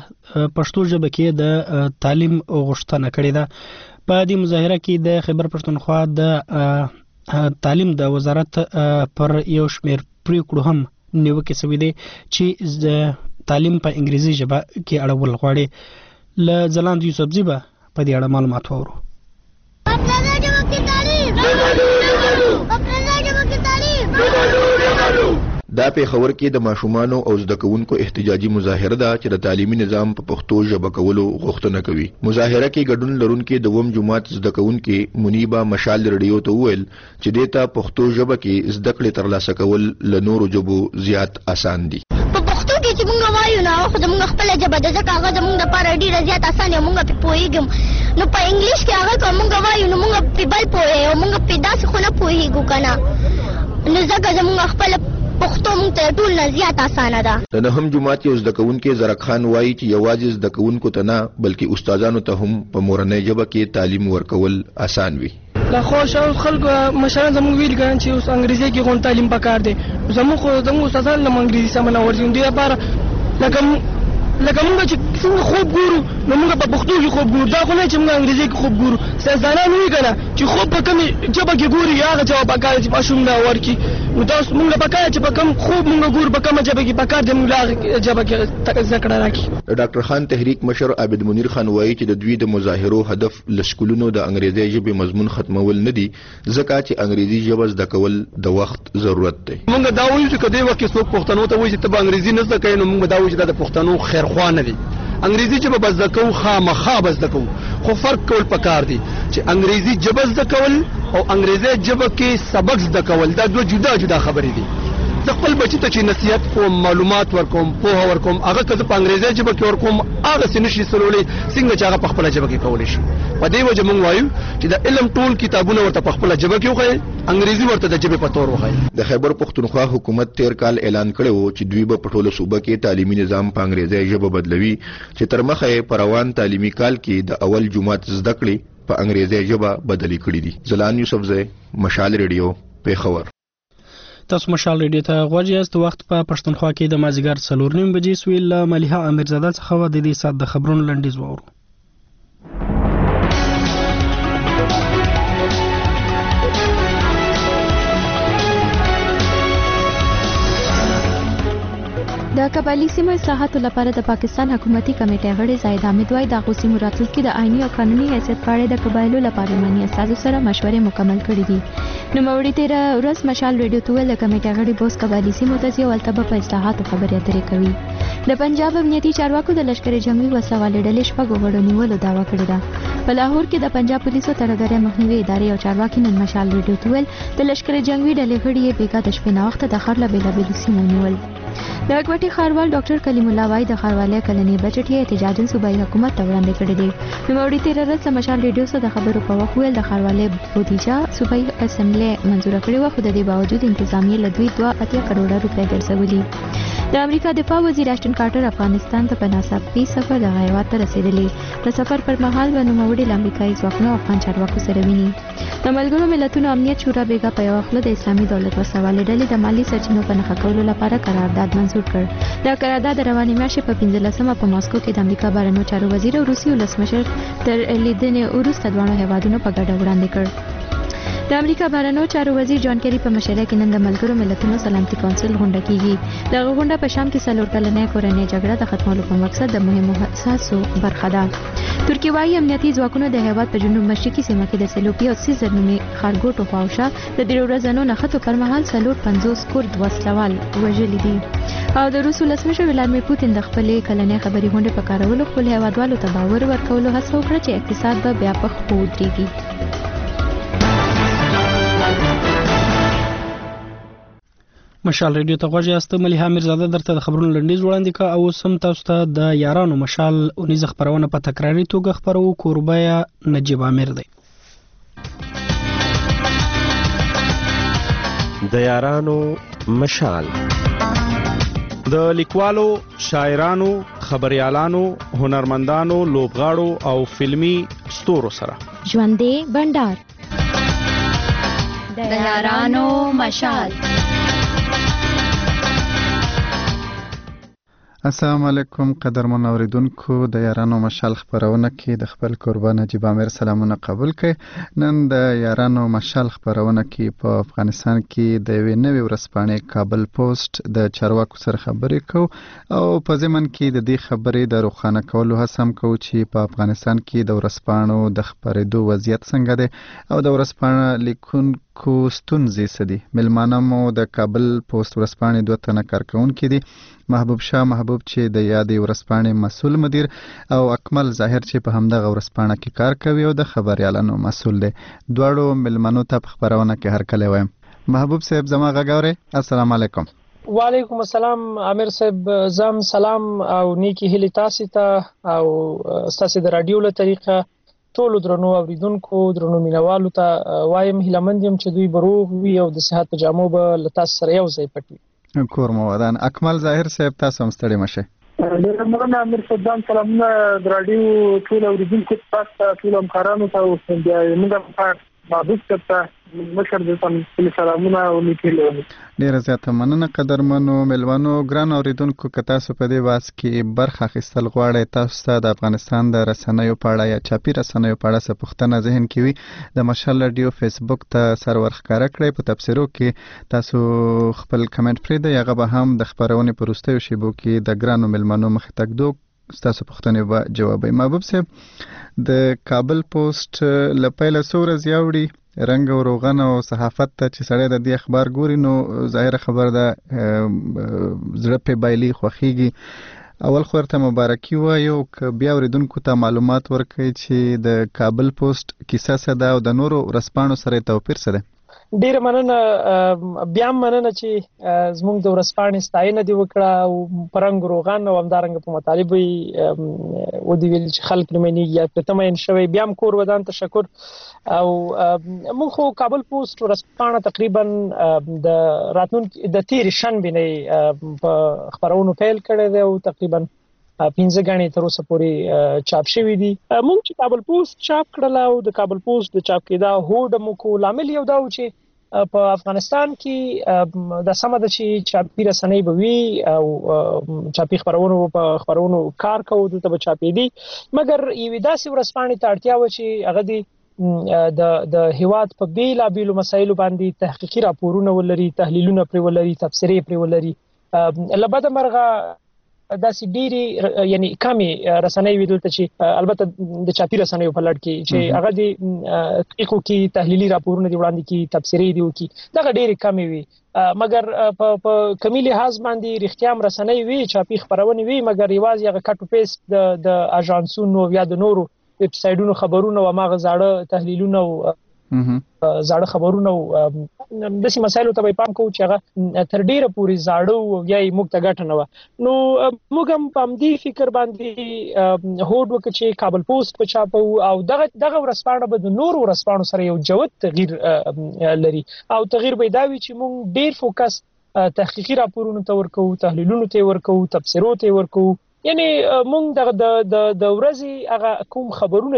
د پښتو ژبه کې د تعلیم غوښتنه کړې ده. په دې مظاهره کې د خیبر پښتونخوا د تعلیم د وزارت پر یو شمېر پریکړو هم نیوکې شوې دي چې د تعلیم په انګریزي ژبه کې اړول غواړي. له ځلاند یوسفزي به په دې اړه معلومات واورو. دا پیښور کې د ماشومانو او زده کوونکو احتجاجي مظاهره ده چې د تعلیمي نظام په پښتو ژبه کولو غوښتنه کوي. مظاهره کې ګډون لرونکي د وم جماعت زده کوونکي منیبه مشال ریډیو ته وویل چې دیتا پښتو ژبه کې زده کړې ترلاسه کول له نورو ژبو زیات آسان دي. په پښتو کې چې موږ وایو نو خو زموږ خپل ژبه ده ځکه هغه زموږ لپاره ډېره زیات آسان او موږ په پوهیږم. نو په انګلیش کې هغه کوم موږ وایو نو موږ په بل پوهیږو او موږ په داسې خو نه پوهیږو کنه. نو ځکه زموږ خپل پښتو موږ ته ټول نه زیات اسانه ده. د نهم جماعت یو زده کوونکی زرق خان وایي چې یوازې زده کوونکو ته نه بلکې استادانو ته هم په مورنۍ ژبه کې تعلیم ورکول آسان وي. لا خو شاو خلکو مشران زموږ ویل کړي چې اوس انګریزي کې غون تعلیم پکار دی. زموږ استادان له انګریزي سم نه ورځي دی لپاره لکه موږ چې څنګه خوب ګورو نو موږ په پښتو کې خوب ګورو. دا خو نه چې موږ انګریزي کې خوب ګورو. سیاستدانان وایي کنه چې خوب په کومه ژبه کې ګوري هغه جواب پکار چې ماشوم دا ورکی. نو تاسو موږ پکار چې په کوم خوب موږ ګورو په کومه ژبه کې پکار دې موږ ژبه کې ذکر راکړي. ډاکټر خان تحریک مشر عابد منیر خان وایي چې د دوی د مظاهرو هدف لسکولونو د انګریزي ژبې مضمون ختمول نه دي ځکه چې انګریزي ژبه زده کول د وخت ضرورت دی. موږ دا وایو چې کدی وخت څوک پښتنو ته وایي چې ته انګریزي نه زده کوې نو موږ دا وایو چې دا د پښتنو خیرخوا نه دي. انګریزي ژبه بس زده کوو خامخا بس زده کوو خو فرق کول پکار دي چې انګریزي ژبه زده کول او انګریزي ژبه کې سبق زده کول دا دوه جدا جدا خبرې دي. زه خپل بچی ته چې نصیحت کوم معلومات ورکوم پوهه ورکوم هغه که په انګریزي ژبه کې ورکوم هغه څه نشي سلولې څنګه چې هغه په خپل ژبه کې کولی شي. په دې وجه موږ وایو چې د علم ټول کتابونه ورته په خپل ژبه کې وښایي انګریزي ورته د ژبې په تور وښایي. د خیبر پښتونخوا حکومت تیر کال اعلان کړی و چې دوی به په ټوله صوبه کې تعلیمي نظام په انګریزي ژبه بدلوي چې تر مخه یې په روان تعلیمي کال کې د اول جماعت زده کړې په انګریزي ژبه بدلی کړې دي. زلان یوسفزی، مشال ریډیو، پیښور. تاسو مشال ریډیو ته غوږ یاست. وخت په پښتونخوا کې د مازیګر 4:30 بجې سوی. له ملیحه امیرزاده څخه د دې ساعت د خبرونو لنډیز واورو. د قبایلی سیمو اصلاحاتو لپاره د پاکستان حکومتي کمیټې غړي زاهد حامد وايي د غوسیمو راتلونکي د آئینی او قانوني حیثیت په اړه د قبایلو له پارلماني استازو سره مشورې مکمل کړې دي. نوموړي تېره ورځ مشال ریډیو ته ویل د کمیټې غړي بوس قبایلی سیمو ته ځي او هلته به په اصلاحاتو خبرې اترې کوي. د پنجاب امنیتي چارواکو د لشکر جنگي وسلوالې ډلې شپږو غړو نیولو دعوه کړې ده. په لاهور کې د پنجاب پولیسو ترهګرۍ مخنیوي ادارې او چارواکي نن مشال ریډیو ته ویل د لشکر جنگي ډلې غړي یې بیګا د شپې ناوخته د ښار له بېلابېلو سیمو نیول. د کوټي ښاروال ډاکټر کلیم الله وايي د ښاروالۍ کلنی بجټ یې احتجاجاً صوبایي حکومت ته وړاندې کړی دی. نوموړي تېره ورځ د مشال ریډیو سره د خبرو په وخت ویل د ښاروالۍ بودیجه صوبایي اسمبلۍ منظوره کړې وه خو د دې باوجود انتظامیې له دوی 2.8 کروڑه روپۍ ګرځولي. د امریکا دفاع وزیر اشټن کارټر افغانستان ته په ناڅاپي سفر د هیواد ته رسېدلی. د سفر پر مهال به نوموړي له امریکایي ځواکونو او افغان چارواکو سره ویني. د ملګرو ملتونو امنیت شورا بیګا په یوه خوله د اسلامي دولت وسلوالې ډلې د مالي سرچینو په نښه کولو لپاره قرارداد منظور کړ. دا قرارداد د روانې میاشتې په 15مه په ماسکو کې د امریکا بهرنیو چارو وزیر او روسي ولسمشر تر لیدنې وروسته دواړو هیوادونو په ګډه وړاندې کړ. د امریکا بهرنیو چارو وزیر جان کیری په مشره کې نن د ملګرو ملتونو سلامتي کونسل غونډه کیږي. دغه غونډه په شام کې 4 کلنې کورنۍ جګړه د ختمولو په مقصد د مهمو حساسو برخه ده. ترکیه وايي امنیتي ځواکونو د هیواد په جنوب مشرقي سیمه کې د سلوپي او سیزر نومي ښارګوټو خواوشا د 3 ورځې نښتو پر مهال 450 کورد وسلوال وژلي دي. او د روس ولسمشر ولادیمیر پوتین د خپلې کلنې خبري غونډې په کارولو خپل هیوادوالو ته باور ورکولو هڅه وکړه چې اقتصاد به بیا په خپو ودرېږي. مشال ریډیو ته غوږ یاست. ملیحه امیرزاده درته د خبرونو لنډیز وړاندې کا او سم تاسو ته د یارانو مشال اونیزه خبرونه په تکراري توګه خبرو. کوربه نجیب امیر دی. د یارانو مشال د لیکوالو، شاعرانو، خبريالانو، هنرمندانو، لوبغاړو او فلمي ستورو سره ژوندې بندر د یارانو مشال. السلام علیکم قدرمن اوریدونکو، د یارانو مشال خبرونه کې د خپل قربان نجیب امیر سلامونه قبول کړئ. نن د یارانو مشال خبرونه کې په افغانستان کې د یوې نوې ورځپاڼې کابل پوسټ د چارواکو سره خبرې کوو او په ضمن کې د دې خبرې د روښانه کولو هڅه هم کوو چې په افغانستان کې د ورځپاڼو د خپرېدو وضعیت څنګه دی او د ورځپاڼه لیکونکو ستونزې څه دي. مېلمانه مو د کابل پوسټ ورځپاڼې 2 تنه کارکونکي دي، محبوب شاه محبوب چې د یادې ورځپاڼې مسؤل مدیر او اکمل ظاهر چې په همدغه ورځپاڼه کې کار کوي او د خبريالانو مسؤل دی. دواړو ملمنو ته په خبرونه کې هرکلی وایم. محبوب صاحب زما غږ اورئ؟ السلام علیکم. وعلیکم السلام امیر صاحب، زم سلام او نیکی هیلې تاسو ته او تاسو د رادیو له طریقه ټول درنو اوریدونکو، درنو مینوالو ته وایم هیلمند یم چې دوی بروغ وي او د صحت په جامو به له تاسو سره یو ځای پټ وي. کور مو ودان. اکمل ظاهر صاحب تاسو هم ستړي مشه. ډېر مننه امیر صاحب، سلامونه د رادیو ټول اوریدونکو ته، ټول همکارانو ته او موږ په محبوب صاحب ته مشر د سلامونه او نیکی لري. ډیره زیاته مننه قدرمنو ملوانو. ګران اوریدونکو که تاسو په دې واس کې برخه اخیستل غواړئ، تاسو ته د افغانستان د رسنیو په اړه یا چاپی رسنیو په اړه څه پوښتنه ذهن کې وي د مشال رادیو فیسبوک ته سر ورښکاره کړئ. په تبصرو کې تاسو خپل کمنټ پرېږدئ، هغه به هم د خبرونې په وروستیو شیبو کې د ګرانو ملمنو مخې ته ږدو، ستاسو پوښتنې به جوابوي. محبوب صاحب د کابل پوسټ له پیله څو ورځې اوړي رنګ او روغن او صحافت ته چې سړی د دې اخبار ګوري نو ظاهره خبر ده زړه په بایلی خوخیږي. اول خو ورته مبارکي وایو که بیا اوریدونکو ته معلومات ورکړي چې د کابل پوسټ کیسه څه ده او د نورو ورځپاڼو سره توپیر څه ده. ډیر مننه بیا مننه چې زموږ د ورسپانې ستاینه دی وکړه او پرنګ روغان او همدارنګ په مطالب و دی ویل چې خلک لمنې یا په تمه شوی بیا هم کور ودان تشکر او موږ خو کابل پوسټ ورسپانه تقریبا د راتلونکي د تیر شنبه نه په خبرونو پیل کړی دی او تقریبا 15 غاڼې تر اوسه پورې چاپ شوې دي. موږ چې کابل پوسټ چاپ کړل او د کابل پوسټ د چاپ کېدا هوډ مو کو لامل یو دا چې په افغانستان کې د سمه د چاپی رسنۍ به وي او چاپی خبرونو کار کوو د تب چاپی دي مګر یوه داسې ورسپانې ته اړتیا و چې هغه دی د هیواد په بیلا بیلو مسایلو باندې تحقیقي راپورونه ولري تحلیلونه پر ولري تفسیرې پر ولري لبد مرغه داسې ډېری یعنی کمی رسنۍ ویل ته چې البته د چاپی رسنۍ په لړ کې چې هغه د تحقیقو کې تحلیلي راپورونه دی وړاندې کې تفسیرې دی وکي دا ډېری کمی وي مګر په کمی لحاظ باندې رښتیا رسنۍ وي چاپی خبرونه وي مګر یوازې هغه کټو پیست د اژانسونو یا د نورو ویب سایټونو خبرونه او ماغه زاړه تحلیلونه او زاړه خبرونه د سیمه مسایلو ته پام کوو چې هغه تر ډیره پورې زاړه او یا موږ ته ګټه نه و نو موږ هم په دې فکر باندې هوډ وکړو چې کابل پوسټ په چاپو او دغه ورسپانه به د نور ورسپانو سره یو جوت تغییر لري او تغییر به دا وي چې موږ ډیر فوکس تحقیقي راپورونو ته ورکو تحلیلونو ته ورکو تفسیرو ته ورکو یعنی موږ د ورځې هغه کوم خبرونه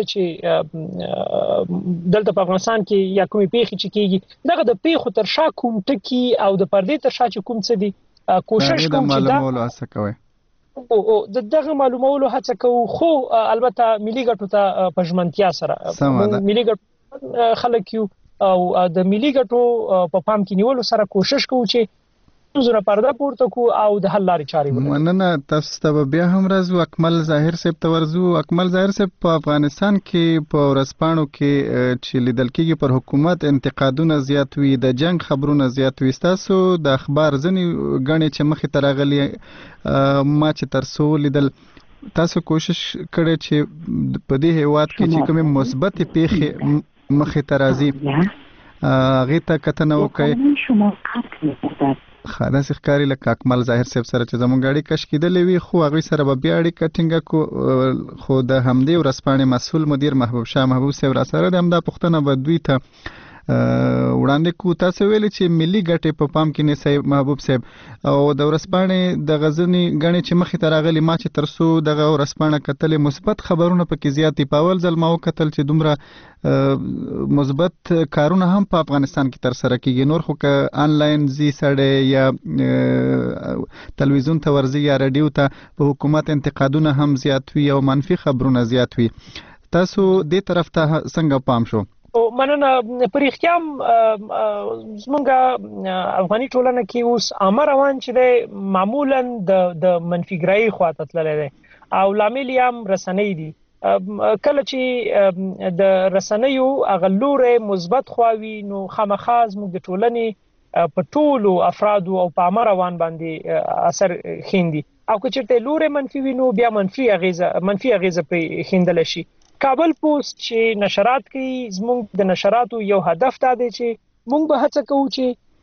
چې دلته په افغانستان کې یا کومې پیښې چې کیږي دغه د پیښو تر شا کوم ټکی او د پردې تر شا چې کوم څه دي کوشش کوم چې دا معلومولو هڅه کوي او دغه معلومولو هڅه کوو خو البته ملي ګټو ته په ژمنتیا سره ملي ګټو خلک یو او د ملي ګټو په پام کې نیولو سره کوشش کوو چې زره پرده پورته کو او د حل لارې چارې ولرو. مننه تاسو ته بیا هم راځو اکمل ظاهر صاحب ته ورځو. اکمل ظاهر صاحب په افغانستان کې په ورسپانو کې چې لیدل کېږي پر حکومت انتقادونه زیات وي د جنگ خبرونه زیات وي تاسو د اخبار ځنی غني چې مخې ته راغلي ما چې ترسو لیدل تاسو کوشش کړی چې په دې هیواد کې چې کومه مثبت پیښه مخې ته راځي هغه ته کتنه وکړي خاصه ښکاری لکه اکمل ظاهر صاحب سره چې زموږ غاړي کش کېدلې وي خو هغه سره به بیا اړیکه ټینګه کو خو د همدې ورسپانې مسؤل مدیر محبوب شاه محبوب صاحب را سره د همدا پښتنه بدوي ته وړاندې کو تاسو ویل چې ملي ګټې په پام کې نه صاحب محبوب صاحب او د ورسپانې د غزنی غني چې مخې ته راغلي ما چې ترسو دغه ورسپانه کتل مثبت خبرونه پکې زیاتې پاول ځل ما وکتل چې دومره مثبت کارونه هم په افغانستان کې تر سره کیږي نور خو که آنلاین زی سړی یا تلویزیون ته ورځي یا رادیو ته په حکومت انتقادونه هم زیات وي او منفي خبرونه زیات وي تاسو دې طرف ته څنګه پام شو مننه پر اختیام زمونږ افغاني ټولنه کې اوس امر روان چې د معمولا د منفیګرای خواته تللی دی او لامل یې هم رسنۍ دي کله چې د رسنیو اغلوره مثبت خواوي نو خامخا زموږ د ټولنې په ټولو افرادو او په امر روان باندې اثر خیندي او که چېرته لوره منفي وي نو بیا منفي اغیزه په خیندل شي کابل پوسټ چې نشرات کوي زموږ د نشراتو یو هدف دا دی چې موږ به هڅه کوو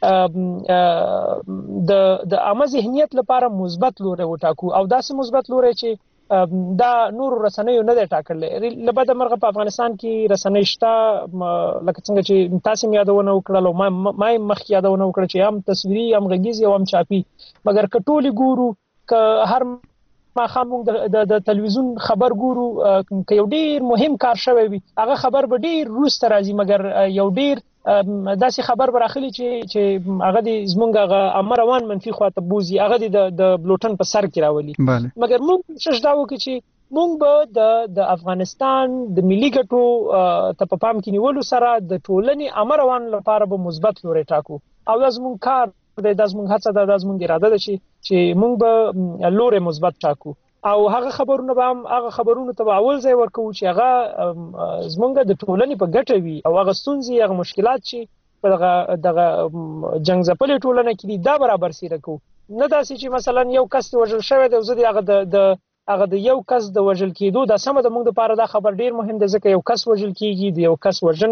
چې د عامه ذهنیت لپاره مثبت لوري وټاکو او داسې مثبت لوري چې دا نور رسنیو نه دی ټاکلې لبد مرغه په افغانستان کې رسنۍ شته لکه څنګه چې تاسو یادونه وکړل او ما مخ یادونه وکړه چې هم تصویري هم غږیز او هم چاپی مګر کټولي ګورو که هر ما خاموږ د تلویزیون خبر ګورو که یو ډیر مهم کار شوی وي هغه خبر به ډیر روس ته راځي مګر یو ډیر داسې خبر براخلي چې هغه د زمونږ هغه امر روان منفي خواته بوزي هغه د بلوټن په سر کې راولي مګر موږ کوشش دا وکړو چې موږ به د افغانستان د ملي ګټو ته په پام کې نیولو سره د ټولنې امر روان لپاره به مثبت لوري ټاکو او دا زموږ کار د زموږ هڅه ده د زموږ اراده ده چې موږ به لوري مثبت ټاکو او هغه خبرونه به هم هغه خبرونه ته اول ځای ورکو چې هغه زموږ د ټولنې په ګټه وي او هغه ستونزې هغه مشکلات چې په دغه جنگ ځپلې ټولنه کې دي دا برابر سره کو نه داسې چې مثلا یو کس وژل شوی دی زه هغه د یو کس د وژل کېدو د سم د موږ لپاره دا خبر ډیر مهم دی ځکه یو کس وژل کیږي د یو کس وژنه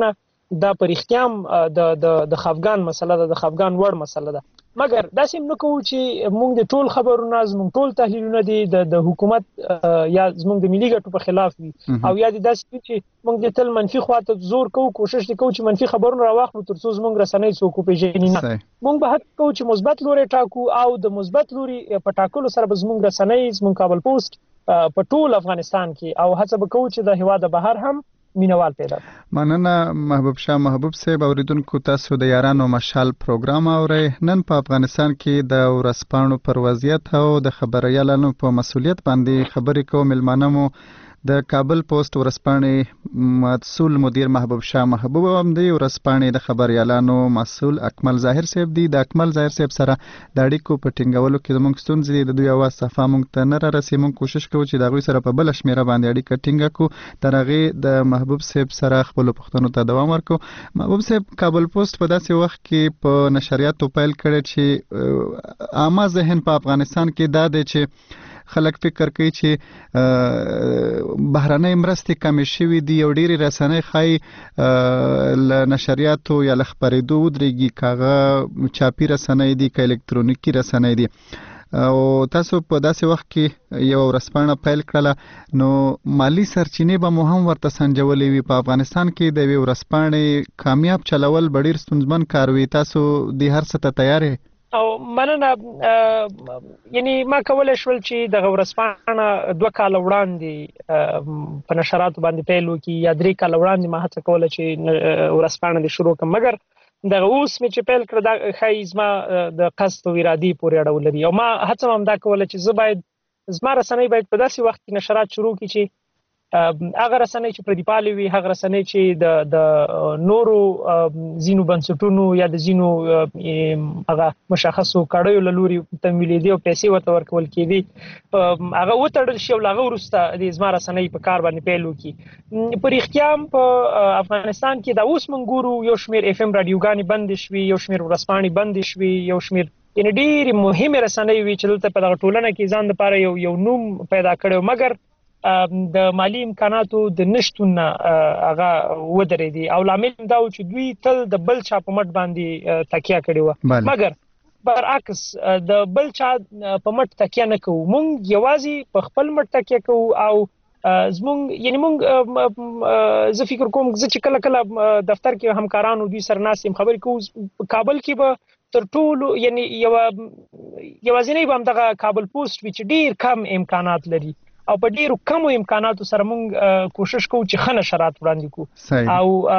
دا پرختیام د خفګان مسله ده، د خفګان وړ مسله ده. مګر داسې نه کوو چې موږ د ټول خبرونه زموږ ټول تحلیلونه دي د حکومت یا زموږ د ملي ګټو په خلاف وي او یا د داسې چې موږ د تل منفي خواته زور کوو، کوشش وکړو چې منفي خبرونه راواخلو ترڅو زموږ رسنۍ څوک وپېژني نه. موږ به هڅه کوو چې مثبت لوري ټاکو او د مثبت لوري په ټاکلو سره به زموږ رسنۍ زموږ کابل پوسټ په ټول افغانستان کې او هڅه به کوو چې د هیواد بهر هم مینوال پیدا. مننه محبوب شاه. محبوب صاحب، اوریدونکو تاسو د یارانو مشال پروګرام اورئ. نن په افغانستان کې د ورځپاڼو پر وضعیت او د خبريالانو په مسولیت باندې خبرې کوو. ملمانه مو د کابل پوسټ ورځپاڼې مسؤل مدیر محبوب شاه محبوب هم دی، ورځپاڼې د خبريالانو مسؤل اکمل ظاهر صاحب دی. د اکمل ظاهر صاحب سره د اړیکو په ټینګولو کې زموږ ستونزې دي، د دوی اواز صفه موږ ته نه رارسي. موږ کوشش کوو چې د هغوی سره په بل شمیره باندې اړیکه ټینګه کړو، تر هغې د محبوب صاحب سره خپلو پوښتنو ته دوام ورکړو. محبوب صاحب، کابل پوسټ په داسې وخت کې په نشریاتو پیل کړی چې عامه ذهن په افغانستان کې دا دی چې خلک فکر کوي چې بهرنۍ مرستې کمې شوي دي او ډېرې رسنۍ ښایي له نشریاتو یا له خپرېدو ودرېږي، که هغه چاپي رسنۍ دي که الکترونیکي رسنۍ دي. او تاسو په داسې وخت کې یو ورځپاڼه پیل کړله، نو مالی سرچینې به مو هم ورته سنجولې وي. په افغانستان کې د یوې ورځپاڼې کامیاب چلول به ډېر ستونزمن کار وي. تاسو دې هر څه ته تیار یې؟ او مننه. یعنی ما کولای شول چې د ورځپاڼه 2 کال وړاندې په نشراتو باندې پیل وکړي یا 3 کال وړاندې ما هڅه کوله چې ورځپاڼه دې شروع کړم، مګر دغه اوس مې چې پیل کړ دا ښایي زما د قصد او ارادې پورې اړه لري او ما هڅه هم دا کوله چې زه باید زما رسنۍ باید په داسې وخت کې نشرات شروع کړي چې هغه رسنۍ چې پردیپالې وي، هغه رسنۍ چې د نورو ځینو بنسټونو یا د ځینو هغه مشخصو کړیو له لوري تمویلېدې او پیسې ورته ورکول کېدې، هغه وتړل شي او له هغه وروسته د زما رسنۍ په کار باندې پیل وکړي. په رښتیا هم په افغانستان کې دا اوس موږ ګورو یو شمېر اف ام راډیوګانې بندې شوي، یو شمېر ورځپاڼې بندې شوي، یو شمېر یعنې ډېرې مهمې رسنۍ وي چې دلته په دغه ټولنه کې ځان دپاره یو نوم پیدا کړی، مګر د مالی امکاناتو د نشتون هغه ودرېدي او لامل دا و چې دوی تل د بل چا په مټ باندې تکیه کړې وه. مګر برعکس د بل چا په مټ تکیه نه کوو، موږ یوازې په خپل مټ تکیه کوو او زموږ یعنی موږ زه فکر کوم زه چې کله دفتر کې همکارانو دوی سره ناست یم خبرې کوو، کابل کې به تر ټولو یعنی یوازینی به همدغه کابل پوسټ وي چې ډېر کم امکانات لري او په ډیرو کمو امکاناتو سره موږ کوشش کوو چې ښه نشرات وړاندې کوو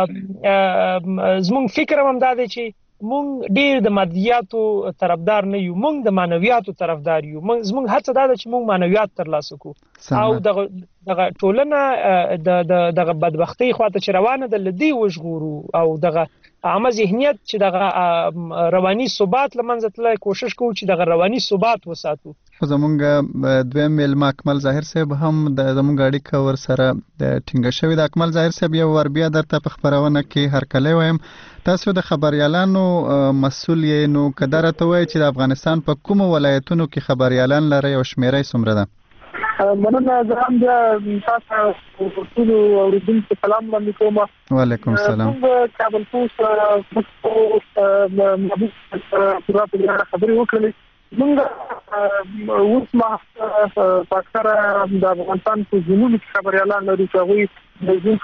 او زموږ فکر هم دا دی چې موږ ډیر د مادیاتو طرفدار نه یو، موږ د معنویاتو طرفدار یو. زموږ هڅه دا ده چې موږ معنویات ترلاسه کوو او دغه ټولنه دغه بدبختۍ خواته چې روانه ده له دې وژغورو او دغه عامه ذهنیت چې دغه رواني ثبات له منځه تللی کوشش کوو چې دغه رواني ثبات وساتو. زمونږ دویم میلمه اکمل ظاهر صاحب هم د زمونږ اړیکه ورسره د ټینګه شوې ده. اکمل ظاهر صاحب، یو ور بیا درته په خپرونه کې هرکلی وایم، تاسو د خبریالانو مسؤل یې، نو که دا راته وایي چې د افغانستان په کومو ولایتونو کې خبریالان لرئ او شمېره یې څومره ده؟ مننه. زه هم بیا تاسو ټولو اورېدونکو سلام وړاندې کوم. وعلیکم السلام. موږ کابل پوسټ پوره په خبرې وکړلې. موږ اوس په اکثره د افغانستان په ځینو کې خبریالان لرو چې هغوی د ځین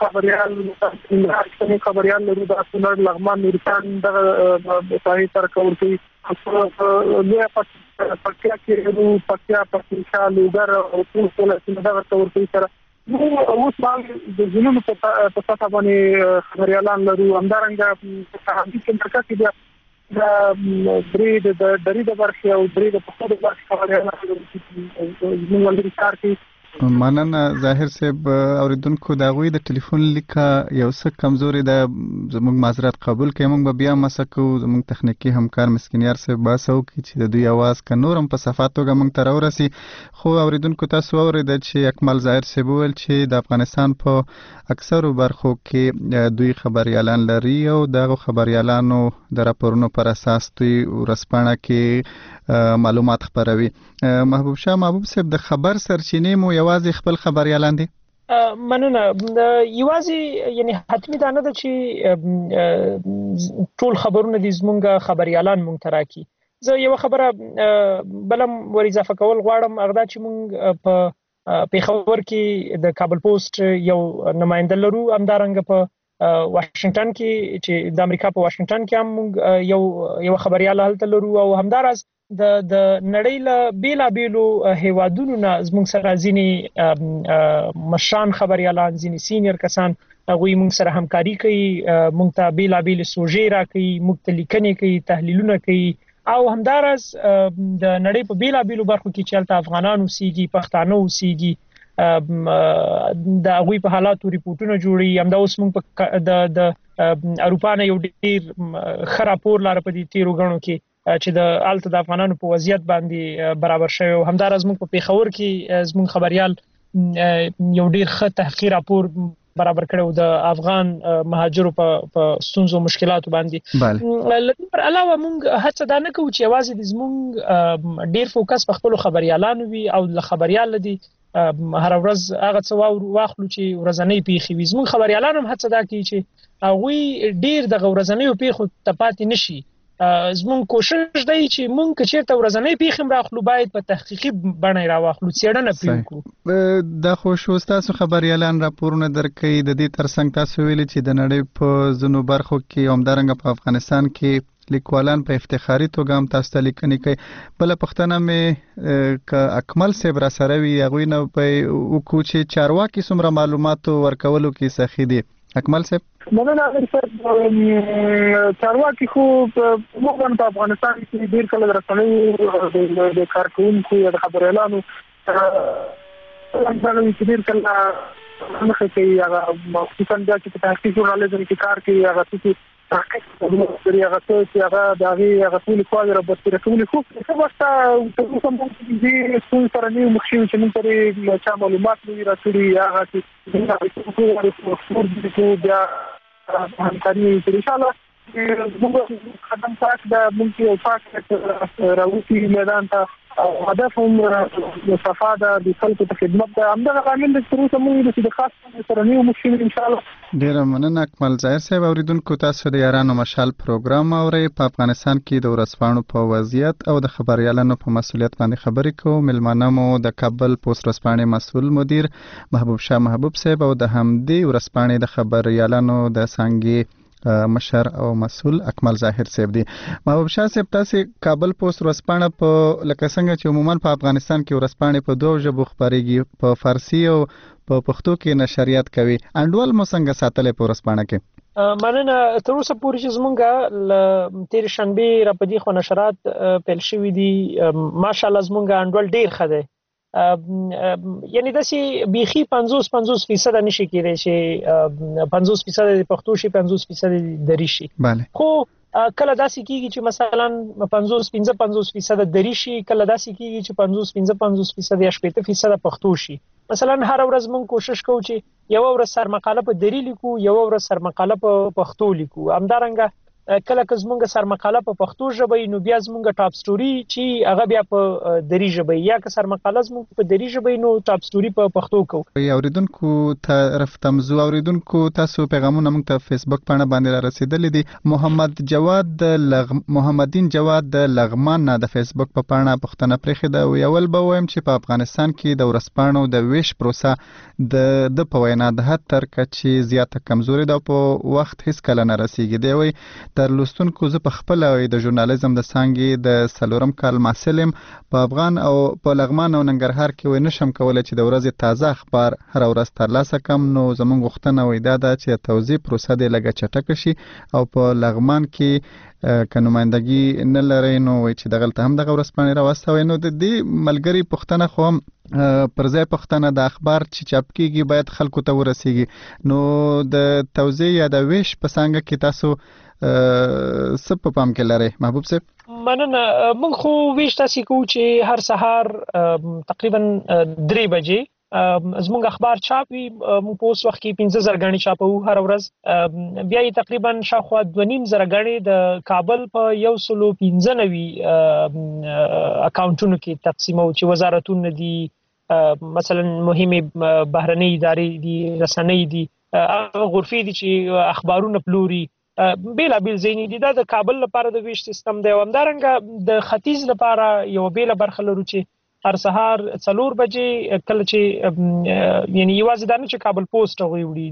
خبریال لرو د کونړ، لغمان، نورستان دغه ساحې سره کور کوي. لویه پکتیا کې لرو، پکتیا، پښتونخوا، لوګر او ټول ولایتونه دغه کور کوي سره. موږ اوس باندې د ځینونو په سطحه باندې خبریالان لرو. همدارنګه په همدې کې مرکز کې بیا د درې د برخې او درې د پښتو د برخې خبریالان زموږ ولري کار کوي. مننه ظاهر صاحب. اوریدونکو د هغوی د ټلیفون لیکه یو څه کمزوري ده، زموږ معذرت قبول کړئ. موږ به بیا مسه کوو، زموږ تخنیکي همکار مسکینیار صاحب به هڅه وکړي چې د دوی اواز که نور هم په صفا توګه موږ ته راورسي. خو اوریدونکو تاسو واورېدل چې اکمل ظاهر صاحب وویل چې د افغانستان په اکثرو برخو کې دوی خبریالان لري او دغه خبریالانو د راپورونو پر اساس دوی ورځپاڼه کې معلومات خپروي. محبوب شاه محبوب صاحب، د خبر سرچینې مو یوازې خپل خبریالان دي؟ مننه. یوازې یعنی حتمی دا نه ده چې ټول خبرونه دي زمونږ خبريالان مونږ تراکي. زه یو خبره بلم ور اضافه کول غواړم، هغه چې مونږ په پیښور کې د کابل پوسټ یو نماینده لرو، همدارنګه په واشنگټن کې چې د امریکا په واشنگټن کې هم یو خبريال هلته لرو، او همدارس د نړۍ له بیلابیلو هیوادونو نه زموږ سره ځینې مشران خبريالان، ځینې سینیر کسان هغوی موږ سره همکاري کوي، موږ ته بیلابیل سوژې راکوي، موږ ته لیکنې کوي، تحلیلونه کوي، او همدارس د نړۍ په بیلابیلو برخو کې چې هلته افغانان اوسېږي، پښتانه اوسېږي، د هغوی په حالاتو ریپورټونه جوړوي. همدا اوس موږ د اروپا نه یو ډېر ښه راپور لاره په دې تیرو غڼو کې چې د الته د افغانانو په وضعیت باندې برابر شوی، او همدارس موږ په پیښور کې زموږ خبريال یو ډېر ښه تحقیقي راپور برابر کړو د افغان مهاجرو په ستونزو مشکلاتو باندې. لکه پر علاوه موږ هڅه دا نه کوو چې یوازې د زموږ ډېر فوکس په خپل خبريالانو وي او د خبريال دي هر ورځ هغه څه واخلو چې ورځنی پیښې وي. زموږ خبريالان هم هڅه دا کوي چې هغوی ډېر د ورځنیو پیښو ته پاتې نشي. زموږ کوشش دی چې موږ که چیرته ورځنی پیښې راخلو باید په تحقیقي بڼه راواخلو، څېړنه پرې وکړو. دا خو شو تاسو خبريالان راپورونه درکوي، د دې ترڅنګ تاسو ویلي چې د نړۍ په ځینو برخو کې همدارنګه په افغانستان کې لیکوالان په افتخاري توګه هم تاسو ته لیکنې کوي. بله پوښتنه مې که اکمل صاحب را سره وي هغوی نه به وکړو چې چارواکي څومره معلوماتو ورکولو کې سخي دي. اکمل صاحب مننه صاحب. چارواکي خو موږ په افغانستان کې ډېر کله رسنیو د کارکونکو یا د خبريالانو چې ډېر کله مخه کوي، هغه خصوصا دا چې په تحقیق ژورنالیزم کې کار کوي، هغه چې تحقیق کوي، هغه چې هغه د هغې ټولې خواوې رابطې راکولې. خو څه وخته تر اوسه موږ دې ستونزې سره نه یو مخ شوي چې موږ پرې چا معلومات نه وي راکړي، هغه چې بیا همکاري وکړي. انشاءالله موږ قدم پاک د موږ یو پاک راوځي میدان ته، او هدف هم مصطفی د خلکو ته خدمت ده. همدغه عامل د تر اوسه موږ د خاص سره نه یو مخ شوي. انشاءالله ډېره مننه اکمل ظاهر صاحب. اوریدونکو تاسو د یارانو مشال پروګرام اورئ. په افغانستان کې د ورځپاڼو په وضعیت او د خبريالانو په مسؤلیت باندې خبرې کوو. ملمانه مو د کابل پوسټ ورځپاڼې مسؤل مدیر محبوب شاه محبوب صاحب او د همدې ورځپاڼې د خبريالانو د څانګې مشر او مسؤل اکمل ظاهر صاحب دی. محبوب شاه صاحب، تاسو کابل پوسټ ورځپاڼه په لکه څنګه چې عموما په افغانستان کې ورځپاڼې په دوه ژبو خپرېږي، په فارسي او په پښتو کې نشریات کوي. انډول مو څنګه ساتلې په ورځپاڼه کې؟ مننه. تر اوسه پورې چې زمونږ تیر شنبه را پدې خو نشرات پیل شوي دي، ماشاءالله زمونږ انډول ډیر ښه دی. یعنی داسې بیخي 50% نشي کېدای چې 50% د پښتو شي، 50% دری شي. خو کله داسې کېږي چې مثلا 55% دری شي، کله داسې کېږي چې 55% یا 60% پښتو شي. مثلا هر ورځ موږ کوشش کوو چې یو ورځ سرمقاله په دری لیکو، یو ورځ سرمقاله په پښتو لیکو. همدارنګه کله که زمونږ سرمقاله په پښتو ژبه نو بیا زمونږ ټاپ سټوري چې هغه بیا په دری ژبه، یا که سرمقاله زمونږ په دری ژبه نو ټاپ سټوري په پښتو کوو. اوریدونکو طرف تمزو اوریدونکو تاسو پیغامونه موږ ته فیسبوک باندې را رسیدلې دي. محمدین جواد د لغمان نه د فیسبوک په پاڼه پښتنه پرېښې ده. یول به وایم چې په افغانستان کې د ورځپاڼو د ویش پروسه د په وینا د حد تر کچې زیاته کمزوري ده، په وخت هیڅ کله نه رسیږي. دی وایي تر لوستونکو زه په خپله د ژورنالیزم د څانګې د 4 کال محصل یم. په افغان او په لغمان او ننګرهار کې نشم کولی چې د ورځې تازه اخبار هر ورځ ترلاسه کم. نو زموږ غوښتنه دا ده چې توزیع پروسه دې لږه چټکه شي، او په لغمان کې که نمایندګي نه لرئ نو وایي چې دغلته هم دغه ورځپاڼې راواستوئ. نو د دې ملګري پوښتنه خو هم پر ځای پوښتنه د اخبار چې چاپ کېږي باید خلکو ته ورسیږي. نو د توزیع یا د ویش په څانګه کې تاسو څه په پام کې لرئ محبوب صاحب؟ مننه. موږ خو ویش تاسې کوو چې هر سهار تقریبا 3 بجې زموږ اخبار چاپ وي. موږ په اوس وخت کې 15,000 غاڼې چاپوو هر ورځ. بیا یې تقریبا شاوخوا 2,500 غاڼې د کابل په 195 اکاونټونو کې تقسیمو چې وزارتونه دي، مثلا مهمه بهرنۍ ادارې دي، رسنۍ دي، غرفې دي چې اخبارونه پلوري، بیلابیل ځایونه دي. دا د کابل لپاره د ویش سیستم دی. همدارنګه د ختیځ لپاره یو بیله برخه لرو چې هر سهار 4 بجې کله چې یعنی یوازې دا نه چې کابل پوسټ هغوی وړي،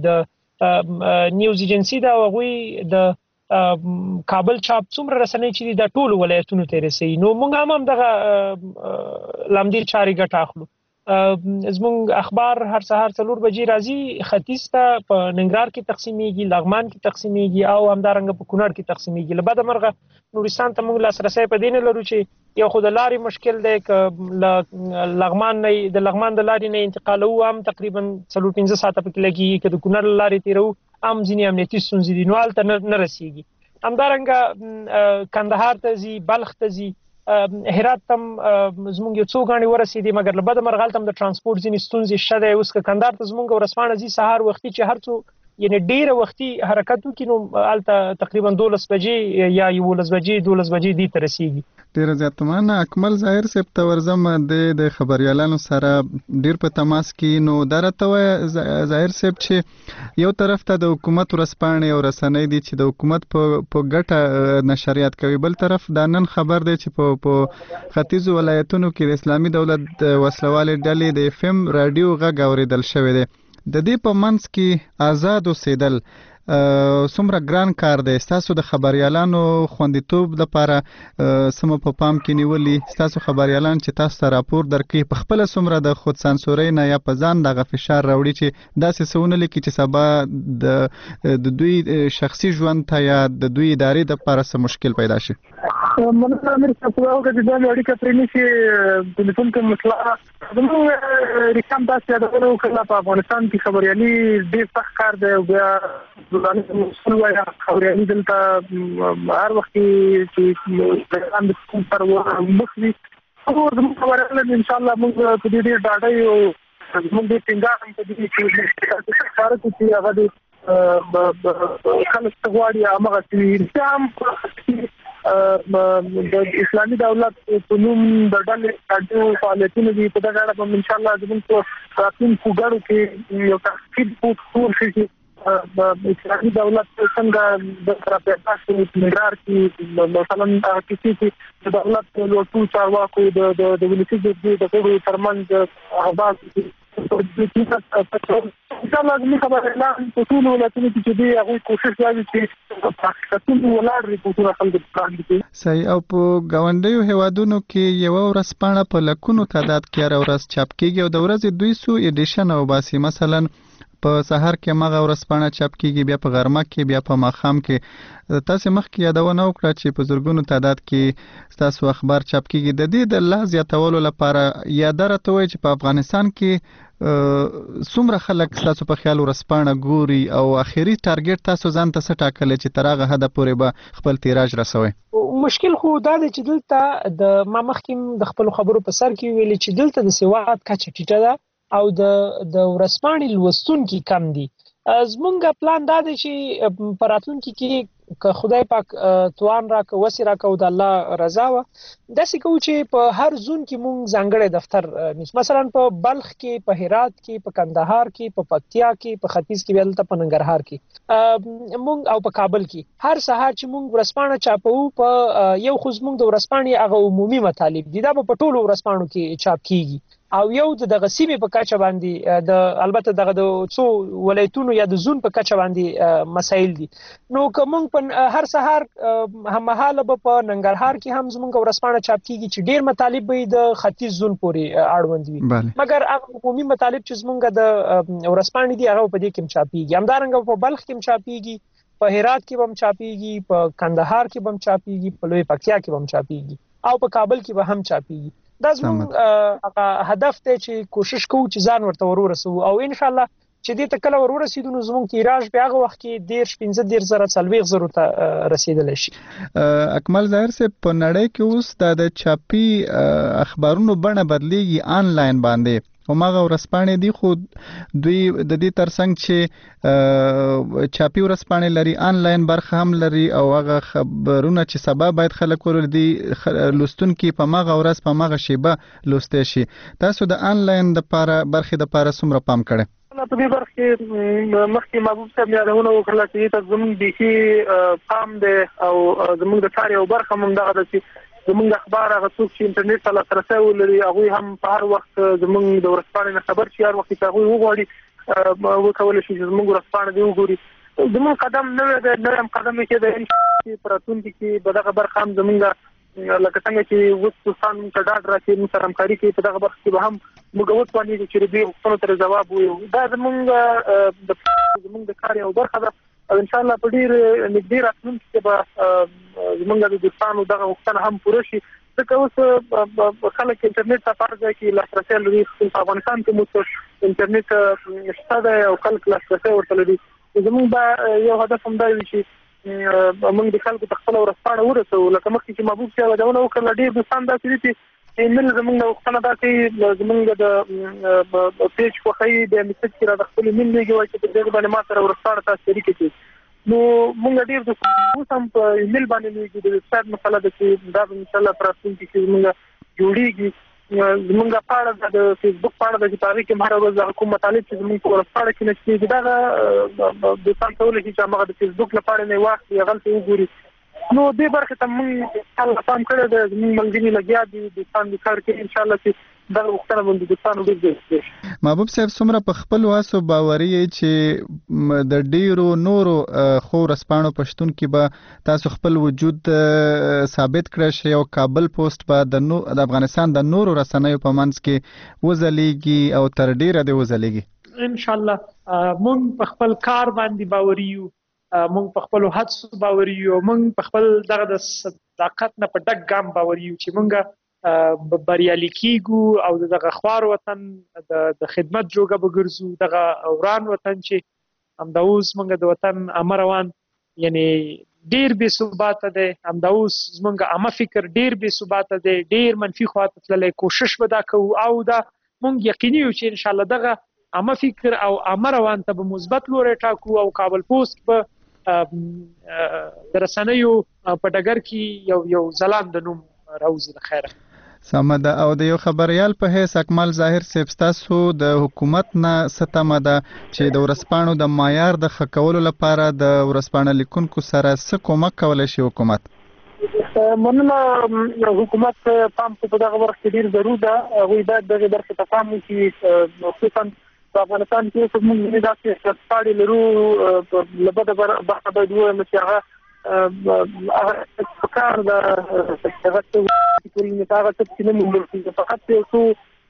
د نیوز ایجنسي دا هغوی د کابل چاپ څومره رسنۍ چې دي د ټولو ولایتونو ته رسوي. نو موږ هم دغه لامدې چارې ګټه اخلو. زموږ اخبار هر سهار 4 بجې راځي، ختیځ ته په ننګرهار کې تقسیمیږي، لغمان کې تقسیمیږي او همدارنګه په کونړ کې تقسیمیږي. له بده مرغه نورستان ته موږ لاسرسی په دې نه لرو چې یو خو د لارې مشکل دی، که لغمان د لارې نه انتقالوو هم تقریبا 4-5 ساعته پکې لګېږي، که د کونړ له لارې تېروو هم ځینې امنیتي ستونزې دي، نو هلته نه رسېږي. همدارنګه کندهار ته ځي، بلخ ته ځي، هرات تم زمونږ یو څو غاڼې ورسېدې، مګر له بده مرغه هلته هم د ترانسپورټ ځینې ستونزې شته دی. اوس که کندهار ته زمونږ ورځپاڼه ځي سهار وختي چې هر څو یعنی ډیره وختي حرکت وکړي، نو هلته تقریبا 12 بجې یا 11 بجې 12 بجې دې ته رسېږي. ډیره زیاته مننه. اکمل ظاهر صاحب ته ورځم، د خبریالانو سره ډیر په تماس کې. نو دا راته وایه ظاهر صاحب چې یو طرف ته د حکومت ورځپاڼې او رسنۍ دي چې د حکومت په ګټه نشریات کوي، بل طرف دا نن خبر دی چې په ختیځو ولایتونو کې د اسلامي دولت وسلوالې ډلې د اف ام رادیو غږ اوریدل شوی دی. د دې په منځ کې آزاد اوسېدل څومره ګران کار دی؟ ستاسو د خبریالانو خوندیتوب لپاره سمه په پام کې نیولي، ستاسو خبریالان چې تاسو ته راپور درکوي په خپله څومره د خود سانسورۍ نه یا په ځان دغه فشار راوړي چې داسې څه ونه لیکي چې سبا د دوی شخصي ژوند ته یا د دوی ادارې دپاره څه مشکل پیدا شي؟ مننه امیر صاحب، هغه د ځان اړیکه پرې نشي ټلیفون کې مسله زموږ ریکام داسې یادونه وکړله په افغانستان کې خبریالي ډېر سخت کار دی. او بیا مسؤل وایي خبریالي دلته هر وخت چې د کوم پر مخ وي، زموږ خبریالان انشاءالله موږ په دې ډېر ډاډه یو، زموږ ډېر ټینګار هم په دې چې کار کوي چې هغه د خلک څه غواړي هماغسې وي. رښتیا هم د اسلامي دولت په نوم د ډلې راډیو فعالیتونه دي، په دغه اړه به انشاءالله زموږ په راتلونکو ګړو کې یو تحقیق جوړ شي چې اسلامي دولت څنګه د سره پیدا شي. ننګرهار کې مثلا هغه کیسې چې د دولت لوټو چارواکو د ولسي جرګې د غړو ترمنځ احباب انشاءالله زموږ خبریالان په ټولو ولایتونو کې چې دوی هغوی کوشش کوي چې په حقیقتونو ولاړ ریپورټونه خلکو ته وړاندې کړي. صحیح. او په ګاونډیو هیوادونو کې یوه ورځپاڼه په لکونو تعداد کې هره ورځ چاپ کېږي او د ورځې 200 ایډیشن وباسي. مثلا په سهار کې مغه ورځپاڼه چاپ کېږي، بیا په غرمه کې، بیا په ماښام کې. تاسې مخکې یادونه وکړه چې په زرګونو تعداد کې ستاسو اخبار چاپ کېږي. د دې د لا زیاتولو لپاره یاده راته وایي چې په افغانستان کې څومره خلک ستاسو په خیال ورځپاڼه ګوري او اخري ټارګټ تاسو ځان ته څه ټاکلی چې تر هغه حده پورې به خپل تیراژ رسوئ؟ مشکل خو دا دی چې دلته ما مخکې د خپلو خبرو په سر کې ویلي چې دلته د سواد کچه ټیټه ده او د ورځپاڼې لوستونکي کم دي. زمونږ پلان دا دی چې په راتلونکي کې که خدای پاک توان راکړه، وسې راکړه او د الله رضا وه، داسې کوو چې په هر زون کې مونږ ځانګړی دفتر نیسو. مثلا په بلخ کې، په هرات کې، په کندهار کې، په پکتیا کې، په ختیځ کې، بیا دلته په ننګرهار کې مونږ او په کابل کې هر سهار چې مونږ ورځپاڼه چاپوو په یو خو زمونږ د ورځپاڼې هغه عمومي مطالب دي، دا به په ټولو ورځپاڼو کې چاپ کېږي او یو دغه سیمې په کچه باندې البته دغه د څو ولایتونو یا د زون په کچه باندې مسایل دي. نو که موږ په هر سهار هممهاله به په ننګرهار کې هم زموږ ورځپاڼه چاپ کېږي چې ډېر مطالب به د ختیځ زون پورې اړوند وي، مګر هغه عمومي مطالب چې زموږ د ورځپاڼې دي هغه په دې کې هم چاپېږي. همدارنګه په بلخ کې هم چاپېږي، په هرات کې به هم چاپېږي، په کندهار کې به هم چاپېږي، په لوی پکتیا کې به هم چاپېږي او په کابل کې به هم چاپېږي. دا زموږ هدف دی چې کوشش کوو چې ځان ورته ورسو او ان شاء الله چې دې ته کله ورسېدو نو زموږ تیراژ بیا هغه وخت کې 15,000 ته رسېدلی شي. اکمل ظاهر صاحب، په نړۍ کې اوس د چاپي اخبارونو بڼه بدلیږي آنلاین باندې. او ماغه ورسپانې دي خو دوی د دې ترڅنګ چې چاپی ورسپانې لري آنلاین برخه هم لري او هغه خبرونه چې سبا باید خلک ورلدي لوستونکي په ماغه ورځ په ماغه شیبه لوستي شي. تاسو د آنلاین د برخې د پاره څومره پام کړئ؟ په دې برخه مخکې محبوب صاحب یادونه وکړه چې تاسو زموږ د پام دی او زموږ د کار یو برخه هم دغه ده چې زموږ اخبار هغه څوک چې انټرنیټ ته لاسرسی ولري هغوی هم په هر وخت زموږ د ورځپاڼې نه خبر شي، هر وخت چې هغوی وغواړي وکولی شي چې زموږ ورځپاڼه دې وګوري. زموږ قدم نوی دی، نوی هم قدم یې کېدی چې په راتلونکي کې به دغه برخه هم زموږ لکه څنګه چې اوس دوستان موږ ته ډاډ راکړي، موږ سره همکاري کوي، په دغه برخه کې به هم موږ وتوانېږو چې د دې غوښتنو ته ځواب ووایو. دا زموږ د کار یو برخه ده او انشاءالله په ډېر نږدې راتلونکي کې به زموږ د دوستانو دغه غوښتنه هم پوره شي. ځکه اوس خلک انټرنیټ ته په هر ځای کې لاسرسی لري. په افغانستان کې مو انټرنیټ شته دی او خلک لاسرسی ورته لري. زموږ به یو هدف هم دا وي چې موږ د خلکو ته خپله ورځپاڼه ورسوو. لکه مخکې چې محبوب صاحب یادونه وکړله، ډېر دوستان داسې دي چې ایمیل زموږ نه غوښتنه دا کوي زموږ د پیج خوښوي، بیا میسج کې را د خپل ایمیل لیږي وایي چې په دې باندې ما سره ورځپاڼه تاسو شریکه کړي. نو موږ ډېر دوستان اوس هم په ایمیل باندې لیږي. د ویبسایټ مسله ده چې دا به انشاءالله په راتلونکي کې زموږ جوړېږي. زموږ پاڼه د فیسبوک پاڼه ده چې په هغې کې هره ورځ کوم مطالب چې زموږ په ورځپاڼه کې نشتېږي دغه دوستان کولی شي چې همغه د فیسبوک له پاڼې نه یې واخلي، هغلته وګوري. نو دې برخې ته موږ پام کړی دی. زموږ ملګري لګیا دي، دوستان دې کار کوي. انشاءالله چې دغه غوښتنه باندې دوستانو ډېر دی. محبوب صاحب څومره په خپل واسو باوري چې د ډیرو نورو خو ورځپاڼو په شتون کې به تاسو خپل وجود ثابت کړئ شئ او کابل پوسټ به د افغانستان د نورو رسنیو په منځ کې وځلیږي او تر ډیره دې وځلیږي؟ انشاءالله موږ په خپل کار باندې باوري یو، موږ په خپل هڅو باوري یو، موږ په خپل دغه د صداقت نه په ډک ګام باوري یو چې موږ بریالي کیږو او دغه خوار وطن د خدمت جوګه بګرځو. دغه وران وطن چې همدا اوس موږ د وطن عامه روان یعنی ډیر بې ثباته دی، همدا اوس زموږ عامه فکر ډیر بې ثباته دی، ډیر منفي خواته تللی. کوشش به دا کوو او دا موږ یقیني یو چې انشاءالله دغه عامه فکر او عامه روان ته به مثبت لوری ټاکو او کابل پوسټ به د رسنیو په ډګر کې یو ځلانده نوم راوځي. د خیره سمه ده. او د یو خبریال په حیث اکمل ظاهر صاحب ستاسو د حکومت نه څه تمه ده چې د ورځپاڼو د معیار د ښه کولو لپاره د ورځپاڼه لیکونکو سره څه کومک کولی شي حکومت؟ مننه. حکومت پام په دغه برخه کې ډېر ضرور ده. هغوی باید دغې برخې ته پام وکړي. خصوصا په افغانستان کې اوس موږ داسې ورځپاڼې لرو له بده برخه باید ووایم چې هغه کار د هغه څه نه موندل کېږي، فقط یو څو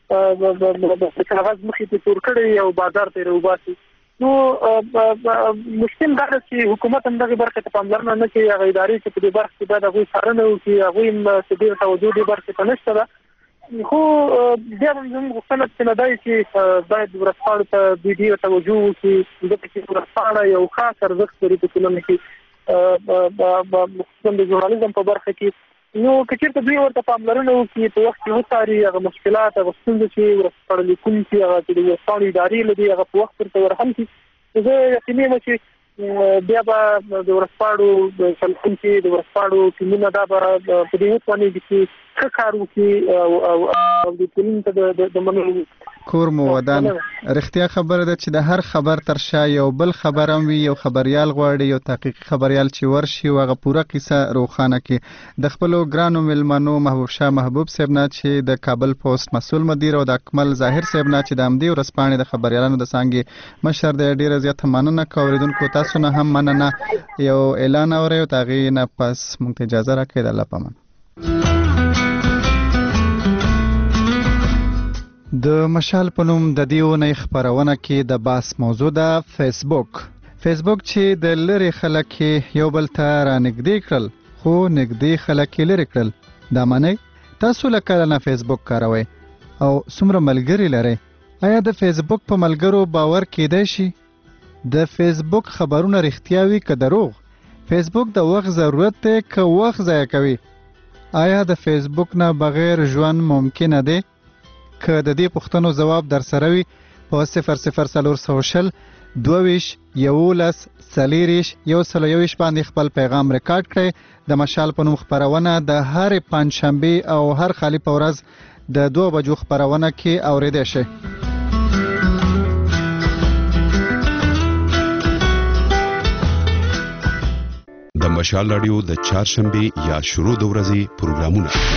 کاغذ مخې ته تور کړی او بازار ته یې راوباسي. نو مشکل دا ده چې حکومت هم دغې برخې ته پاملرنه نه کوي. هغه ادارې چې په دې برخه کې باید هغوی څارنه وکړي، هغوی هم ډېر توجه دې برخې ته نشته ده. خو بیا هم زموږ غوښتنه چې نه دی چې باید ورځپاڼو ته دوی ډېره توجه وکړي، ځکه چې ورځپاڼه یو خاص ارزښت لري په ټولنه کې، خصوصا د ژورنالیزم په برخه کې. نو که چېرته دوی ورته پاملرنه وکړي، په وخت کې وڅاري هغه مشکلات، هغه ستونزې چې ورځپاڼه لیکونکي هغه چې د ورځپاڼو ادارې لري هغه په وخت ورته ورحل کړي، زه یقیني یم چې بیا به د ورځپاڼو چلوونکي د ورځپاڼو ټیمونه دا به په دې وتوانېږي چې ښه کار وکړي او د ټولنې ته د منلو کور مو ودان. رښتیا خبره ده چې د هر خبر تر شا یو بل خبر هم وي. یو خبریال غواړي یو تحقیقي خبریال چې ورشي او هغه پوره قصه روښانه کړي. د خپلو ګرانو مېلمنو محبوب شاه محبوب صاحب نه چې د کابل پوسټ مسؤل مدیر او د اکمل ظاهر صاحب نه چې د همدې ورځپاڼې د خبریالانو د څانګې مشر دی، ډېره زیاته مننه. که اورېدونکو تاسو نه هم مننه. یو اعلان اورئ او د هغې نه پس موږ ته اجازه راکړئ. د الله په امان. د مشال په نوم د دې اونۍ خپرونه کې د بحث موضوع ده فیسبوک چې د لرې خلک یو بل ته رانږدې کړل خو نږدې خلک یې لرې کړل. دا معنی تاسو له کله نه فیسبوک کاروئ او څومره ملګري لرئ؟ آیا د فیسبوک په ملګرو باور کیدای شي؟ د فیسبوک خبرونه رښتیا وي که دروغ؟ فیسبوک د وخت ضرورت دی که وخت ضایع کوي؟ آیا د فیسبوک نه بغیر ژوند ممکنه دی؟ که د دې پوښتنو جواب در سره وي په 00420 22 11 40 121 باندې خپل پیغام ریکارډ کړئ. د مشال په نوم خپرونه د هر پنځشنبه او هر خالی په ورځ د 2 بجو خپرونه کې اوریدئ شئ. د مشال رادیو د چهارشنبه یا شروع د ورځې پروګرامونه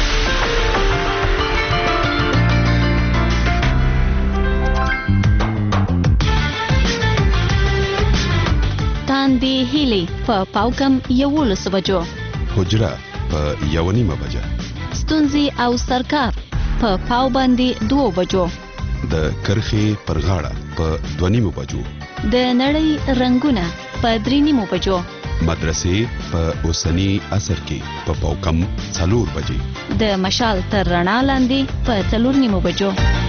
تاندې هیلې په پاوکم 11 بجو، حجره په 1:30 بجه، ستونزې او سرکار په پاو باندې 2 بجو، د کرخې پر غاړه په 2:30 بجو، د نړۍ رنگونه په 3:30 بجو، مدرسې په اوسنی عصر کې په پاوکم 4 بجې، د مشال تر رڼا لاندې په 4:30 بجو.